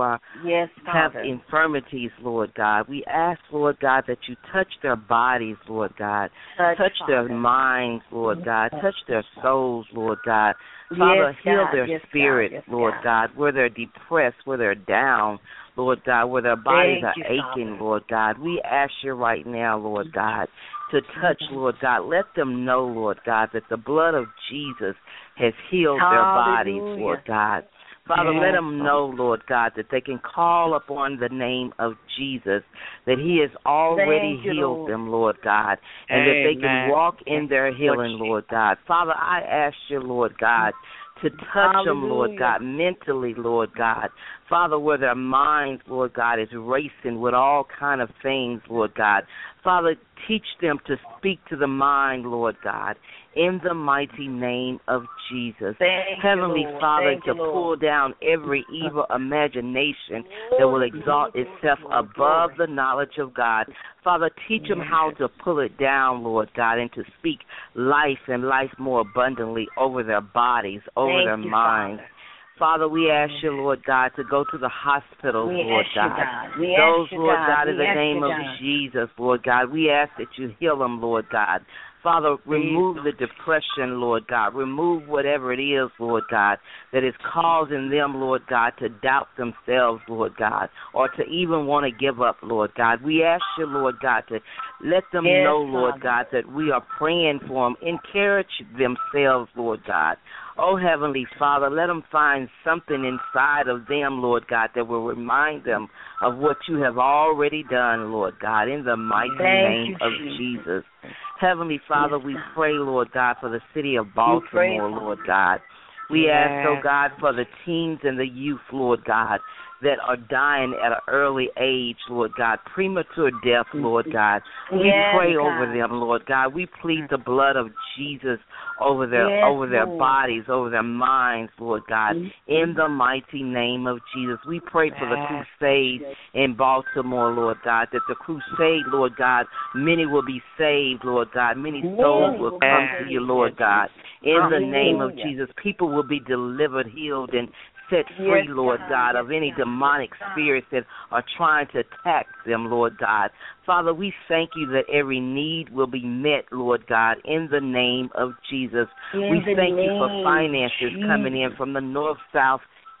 have infirmities, Lord God. We ask, Lord God, that you touch their bodies, Lord God. Touch their minds, Lord God. Touch their souls, Lord God. Father, heal their spirits, Lord God, where they're depressed, where they're down, Lord God, where their bodies are aching, Lord God. We ask you right now, Lord God, to touch, Lord God. Let them know, Lord God, that the blood of Jesus has healed their bodies, Lord God. Father, let them know, Lord God, that they can call upon the name of Jesus, that he has already healed them, Lord God, and that they can walk in their healing, Lord God. Father, I ask you, Lord God, to touch them, Lord God, mentally, Lord God. Father, where their minds, Lord God, is racing with all kind of things, Lord God. Father, teach them to speak to the mind, Lord God, in the mighty name of Jesus. Heavenly Father, to pull down every evil imagination that will exalt itself above the knowledge of God. Father, teach them how to pull it down, Lord God, and to speak life and life more abundantly over their bodies, over their minds. Father, we ask you, Lord God, to go to the hospitals, Lord God. Those, Lord God, in the name of Jesus, Lord God. We ask that you heal them, Lord God. Father, remove the depression, Lord God. Remove whatever it is, Lord God, that is causing them, Lord God, to doubt themselves, Lord God, or to even want to give up, Lord God. We ask you, Lord God, to let them know, Lord God, that we are praying for them. Encourage themselves, Lord God. Oh, Heavenly Father, let them find something inside of them, Lord God, that will remind them of what you have already done, Lord God, in the mighty name of Jesus. Heavenly Father, we pray, Lord God, for the city of Baltimore, Lord God. We ask, oh God, for the teens and the youth, Lord God, that are dying at an early age, Lord God, premature death, Lord God. We pray over them, Lord God. We plead the blood of Jesus over their bodies, over their minds, Lord God, in the mighty name of Jesus. We pray for the crusade in Baltimore, Lord God, that the crusade, Lord God, many will be saved, Lord God. Many souls will come to you, Lord God. In the name of Jesus, people will be delivered, healed, and set free, Lord God, of any demonic spirits that are trying to attack them, Lord God. Father, we thank you that every need will be met, Lord God, in the name of Jesus. We thank you for finances coming in from the north, south,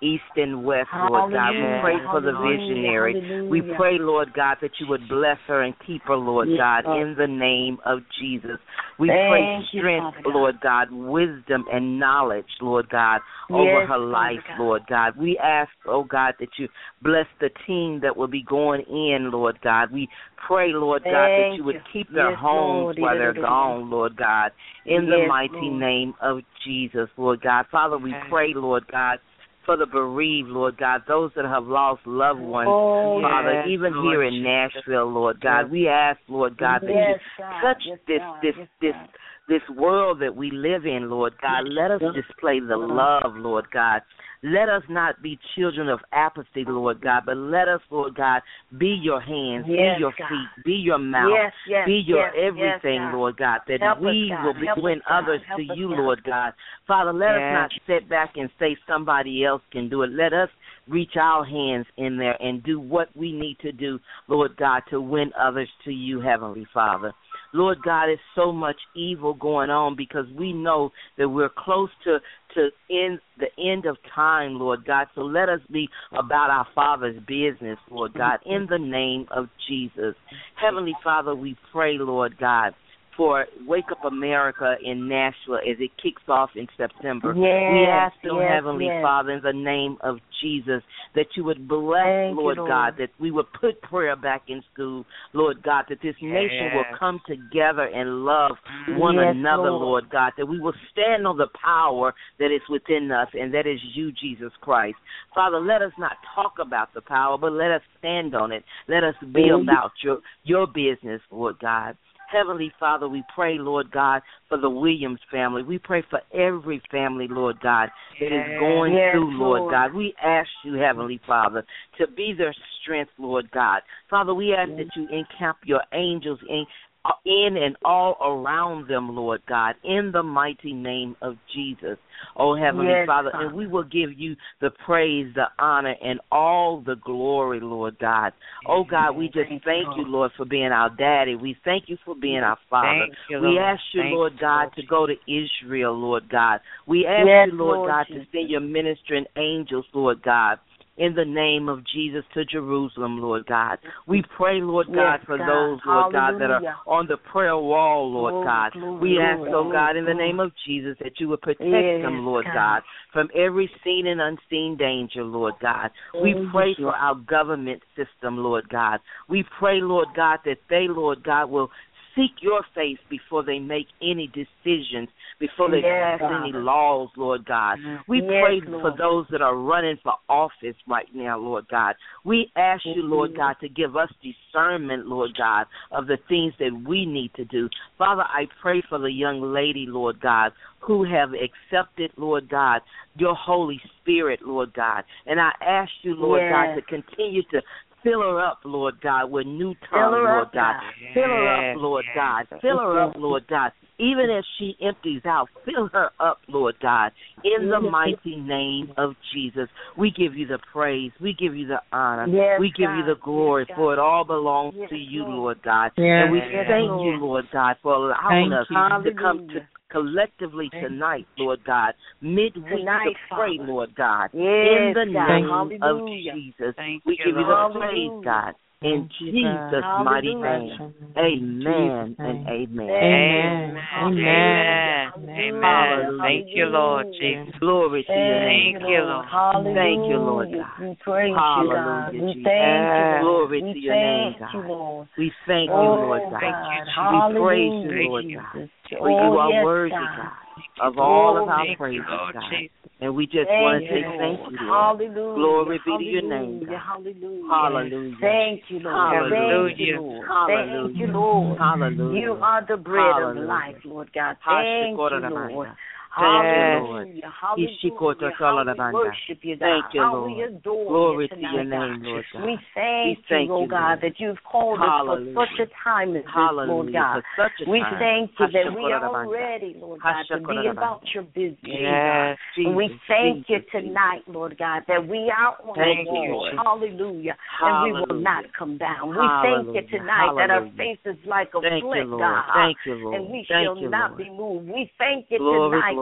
east and west, Lord God. We pray for the visionary. We pray, Lord God, that you would bless her and keep her, Lord God, in the name of Jesus. We pray strength, Lord God, wisdom and knowledge, Lord God, over her life, Lord God. We ask, oh God, that you bless the team that will be going in, Lord God. We pray, Lord God, that you would keep their homes while they're gone, Lord God, in the mighty name of Jesus, Lord God. Father, we pray, Lord God, for the bereaved, Lord God, those that have lost loved ones, Father, even here in Nashville, Lord God. We ask, Lord God, that you touch this world that we live in, Lord God. Let us display the love, Lord God. Let us not be children of apathy, Lord God, but let us, Lord God, be your hands, be your feet, be your mouth, be your everything, Lord God, that we will win others to you, Lord God. Father, let us not sit back and say somebody else can do it. Let us reach our hands in there and do what we need to do, Lord God, to win others to you, Heavenly Father. Lord God, there's so much evil going on because we know that we're close to the end of time, Lord God. So let us be about our Father's business, Lord God, in the name of Jesus. Heavenly Father, we pray, Lord God, for Wake Up America in Nashville as it kicks off in September. We ask, Heavenly Father, in the name of Jesus, that you would bless, Lord God, that we would put prayer back in school, Lord God, that this nation will come together and love one another, Lord God, that we will stand on the power that is within us, and that is you, Jesus Christ. Father, let us not talk about the power, but let us stand on it. Let us be about your business, Lord God. Heavenly Father, we pray, Lord God, for the Williams family. We pray for every family, Lord God, that is going through, Lord God. We ask you, Heavenly Father, to be their strength, Lord God. Father, we ask that you encamp your angels in and all around them, Lord God, in the mighty name of Jesus. Oh, Heavenly Father, and we will give you the praise, the honor, and all the glory, Lord God. Oh, God, we just thank you, Lord, for being our daddy. We thank you for being our Father. We ask you, Lord God, to go to Israel, Lord God. We ask you, Lord God, to send your ministering angels, Lord God, in the name of Jesus, to Jerusalem, Lord God. We pray, Lord God, for those, Lord God, that are on the prayer wall, Lord God. We ask, oh God, in the name of Jesus, that you would protect them, Lord God, from every seen and unseen danger, Lord God. We pray for our government system, Lord God. We pray, Lord God, that they, Lord God, will seek your face before they make any decisions, before they pass any laws, Lord God. We pray for those that are running for office right now, Lord God. We ask you, Lord God, to give us discernment, Lord God, of the things that we need to do. Father, I pray for the young lady, Lord God, who have accepted, Lord God, your Holy Spirit, Lord God. And I ask you, Lord God, to continue to fill her up, Lord God, with new tongue, Lord God. Fill her up, Lord God. Fill her up, Lord God. Even as she empties out, fill her up, Lord God, in the mighty name of Jesus. We give you the praise. We give you the honor. We give you the glory, for it all belongs to you, Lord God. And we thank you, Lord God, for allowing us to come to collectively tonight, Lord God, midweek to pray, Lord God, in the name of Jesus. We give you the praise, God, in Jesus' mighty name. Amen and amen. Amen. Amen. Amen. Thank you, Lord Jesus. Glory to your name. Thank you, Lord. Thank you, Lord God. We praise you, God. Hallelujah, We Jesus. thank you. Glory to your name, Thank you, God. Lord. We thank you, Lord God. We praise you, Lord God. For you are worthy, God, of all of our praises, God. And we just want to say thank you, Lord. Hallelujah. Glory be to your name, God. Hallelujah. Hallelujah. Thank you, Lord. Hallelujah. Thank you, Lord. Hallelujah. Thank you, Lord. Hallelujah. You are the bread Hallelujah. of life, Lord God. Thank you, Lord. Hallelujah. Hallelujah. How we worship you, God. Thank you, How Lord. we adore Glory you to tonight, your name, God. Lord God. We thank you, oh God, that you've called us for such a time as this, Lord God. For such a we time. thank you that we are ready, Lord God, to be about your business, God. And we thank you tonight, Lord God, that we are on the wall. Hallelujah. And we will not come down. We thank you tonight that our faith is like a flint, God. Thank you, Lord. And we shall not be moved. We thank you tonight,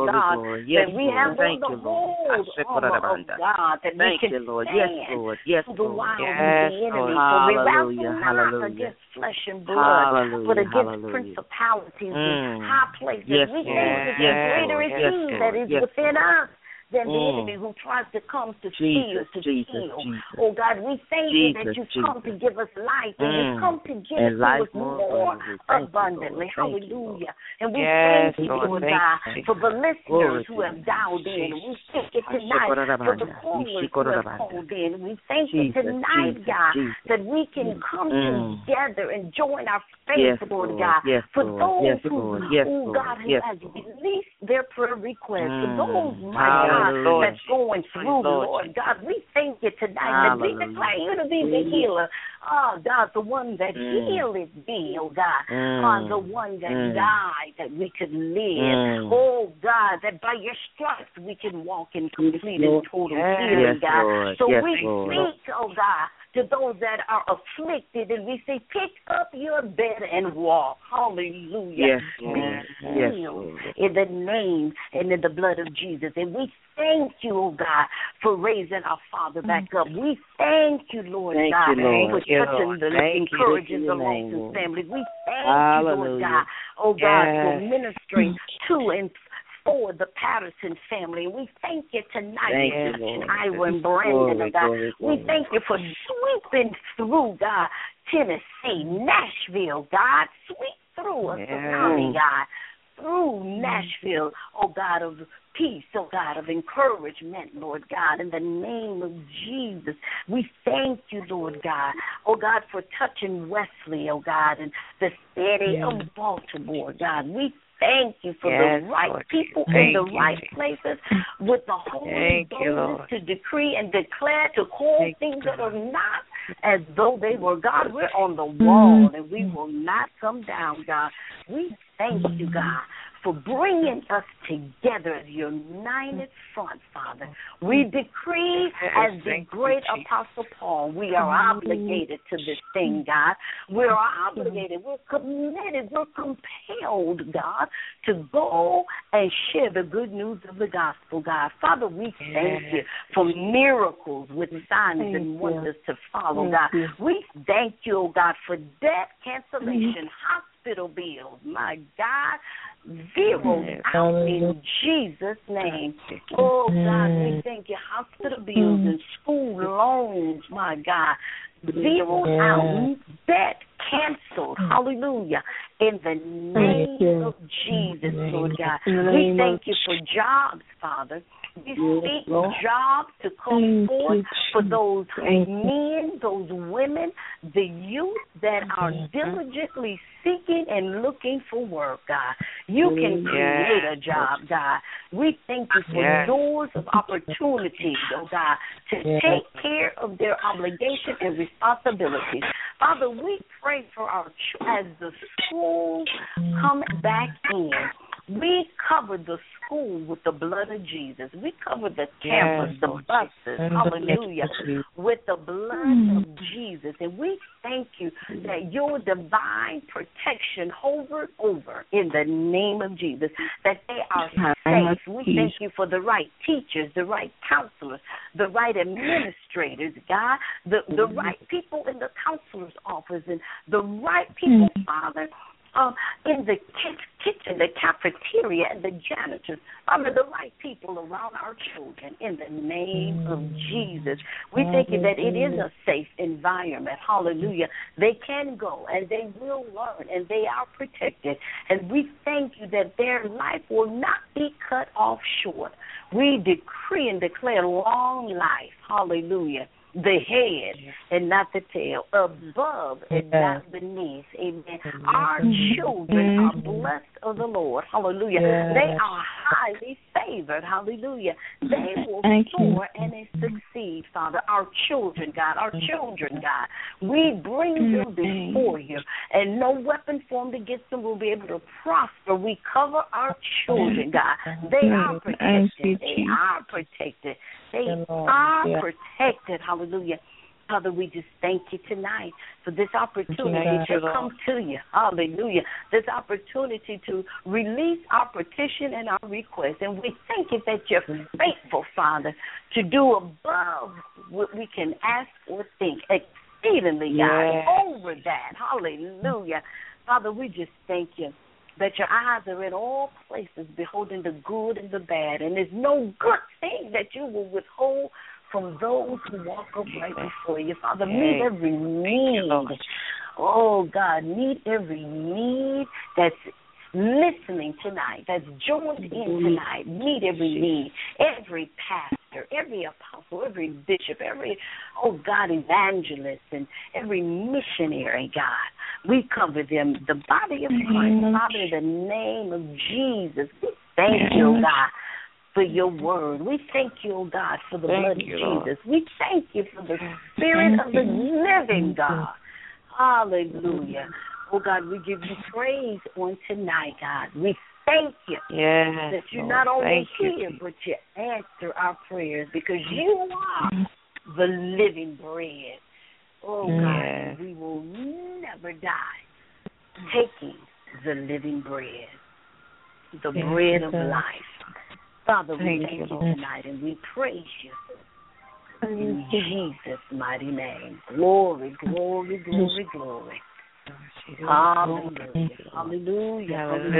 God, Yes, that we have Thank the you, Lord. whole armor of God, that we Thank can you, Lord. stand Yes, Lord. Yes, to the Lord. wiles of Yes, the enemy. Lord. For we Hallelujah. wrestle not Hallelujah. against flesh and blood, Hallelujah. but against Hallelujah. principalities and high places. Yes, We Lord. thank you that Yes, greater Lord. is Yes, He Lord. that is Yes, within Lord. us than the enemy who tries to come to steal, to Jesus, steal. Jesus. Oh, God, we thank you that you've come to give us life, and you've come to give it to us more abundantly. Hallelujah. And we thank you, Lord God, for the listeners who have dialed in. We thank you tonight for the callers who have called in. We thank you tonight, God, that we can come together and join our faith, Lord God, for those who, God, who has released their prayer requests, for those, my God, that's going through, Lord God. We thank you tonight that we declare you to be the healer. Oh, God, the one that healeth thee, oh, God. The one that died that we could live. Oh, God, that by your stripes we can walk in complete and total healing, God. Lord. So Yes, we Lord. speak, oh, God, to those that are afflicted, and we say, pick up your bed and walk. Hallelujah. Yes, Be Lord. healed in the name and in the blood of Jesus. And we thank you, oh God, for raising our Father back up. We thank you, Lord God, for touching the encouraging the Lawson family. We thank you, Lord God, oh God, for ministering to and for the Patterson family. We thank you tonight for touching Ira and Brandon, oh God. We thank you for sweeping through, God, Tennessee, Nashville, God. Sweep through us, County, God. Through Nashville, oh God of peace, oh God of encouragement, Lord God, in the name of Jesus. We thank you, Lord God, oh God, for touching Wesley, oh God, and the city of Baltimore, God. We thank you for the right people in the right places with the Holy boldness to decree and declare, to call things that are not as though they were. God, we're on the wall and we will not come down, God. We thank you, God, for bringing us together as your united front, Father. We decree, as the great Apostle Paul, we are obligated to this thing, God. We're obligated, we're committed, we're compelled, God, to go and share the good news of the gospel, God. Father, we thank you for miracles with signs and wonders to follow, God. We thank you, oh God, for debt cancellation, hospital bills, my God, zeros out in Jesus' name. Oh, God, we thank you. Hospital bills and school loans, my God, zeros out, debt canceled. Hallelujah. In the name of Jesus, Lord God. We thank you for jobs, Father. We speak jobs to come forth for those men, those women, the youth that are diligently seeking and looking for work, God. You can create a job, God. We thank you for doors of opportunity, oh God, to take care of their obligation and responsibilities. Father, we pray for our as the schools come back in. We cover the school with the blood of Jesus. We cover the campus, the buses, hallelujah, with the blood of Jesus. And we thank you that your divine protection hovered over in the name of Jesus, that they are safe. We thank you for the right teachers, the right counselors, the right administrators, God, the right people in the counselor's office, and the right people, Father, in the kitchen, the cafeteria, and the janitors. Father, the right people around our children in the name of Jesus. We thank you that it is a safe environment. Hallelujah. They can go and they will learn and they are protected. And we thank you that their life will not be cut off short. We decree and declare long life. Hallelujah. The head and not the tail, above and not beneath. Amen. Our children are blessed of the Lord. Hallelujah. They are highly favored. Hallelujah. They will soar and they succeed, Father. Our children, God. Our children, God. We bring them before you, and no weapon formed against them will be able to prosper. We cover our children, God. They are protected. They are protected. They are protected. Hallelujah. Father, we just thank you tonight for this opportunity to come to you. Hallelujah. This opportunity to release our petition and our request. And we thank you that you're faithful, Father, to do above what we can ask or think, exceedingly, God, over that. Hallelujah. Father, we just thank you that your eyes are in all places, beholding the good and the bad. And there's no good thing that you will withhold from those who walk upright before you. Father, meet every need. Oh, God, meet every need that's listening tonight, that's joined in tonight. Meet every need. Every pastor, every apostle, every bishop, every, oh, God, evangelist, and every missionary, God. We cover them, the body of Christ, Father, in the name of Jesus. We thank you, God, for your word. We thank you, oh God, for the blood of Jesus. We thank you for the Spirit of the living God. Hallelujah. Oh God, we give you praise on tonight, God. We thank you that you not only hear, but you answer our prayers because you are the living bread. Oh God, we will never die taking the living bread, the bread of life. Father, we thank you tonight and we praise you in Jesus' mighty name. Glory, glory, glory, glory. Hallelujah. Hallelujah.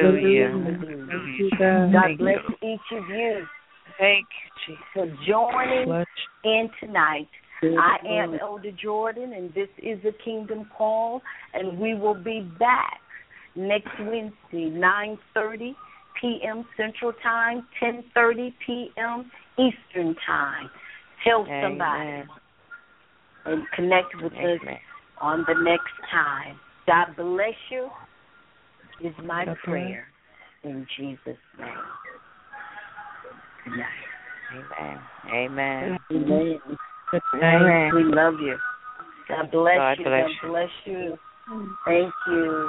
Hallelujah. God bless each of you. Thank you, Jesus, for joining in tonight. I am Elder Jordan, and this is a Kingdom Call, and we will be back next Wednesday, 9:30 p.m. Central Time, 10:30 p.m. Eastern Time. Tell somebody and connect with us on the next time. God bless you is my prayer in Jesus' name. Good night. Amen. Amen. Amen. We love you. God bless you. God bless you. Thank you.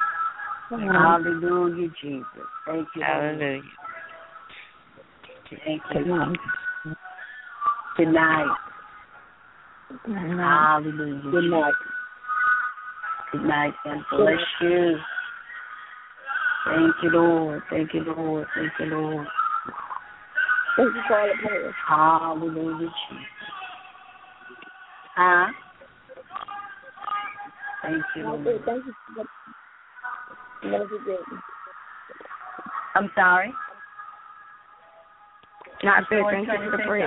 Hallelujah, Jesus. Thank you. Hallelujah. Thank you. Good night. Hallelujah. Good night. Good night. God bless you. Thank you, Lord. Thank you, Lord. Thank you, Lord. Thank you for all the prayers. Hallelujah, Jesus. Huh? Thank you, Lord. Thank you. I'm sorry? Not good. Thank you for the prayer.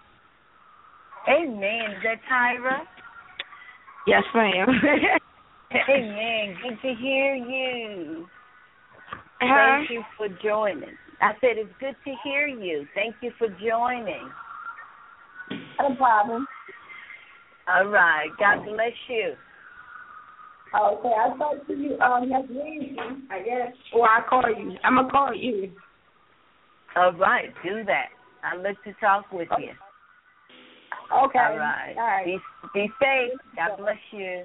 Amen. Is that Tyra? Yes, ma'am. Amen. Good to hear you. Thank you for joining. I said it's good to hear you. Thank you for joining. No problem. All right. God bless you. Okay, I'll talk to you next Wednesday, I guess. Or I'll call you. I'm going to call you. All right. Do that. I'll let you talk with you. Okay. All right. All right. Be safe. God bless you.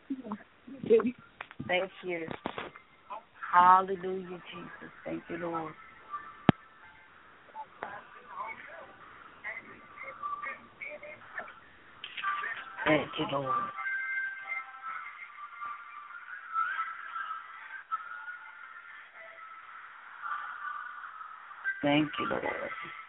Thank you. Hallelujah, Jesus. Thank you, Lord. Thank you, Lord. Thank you, Lord.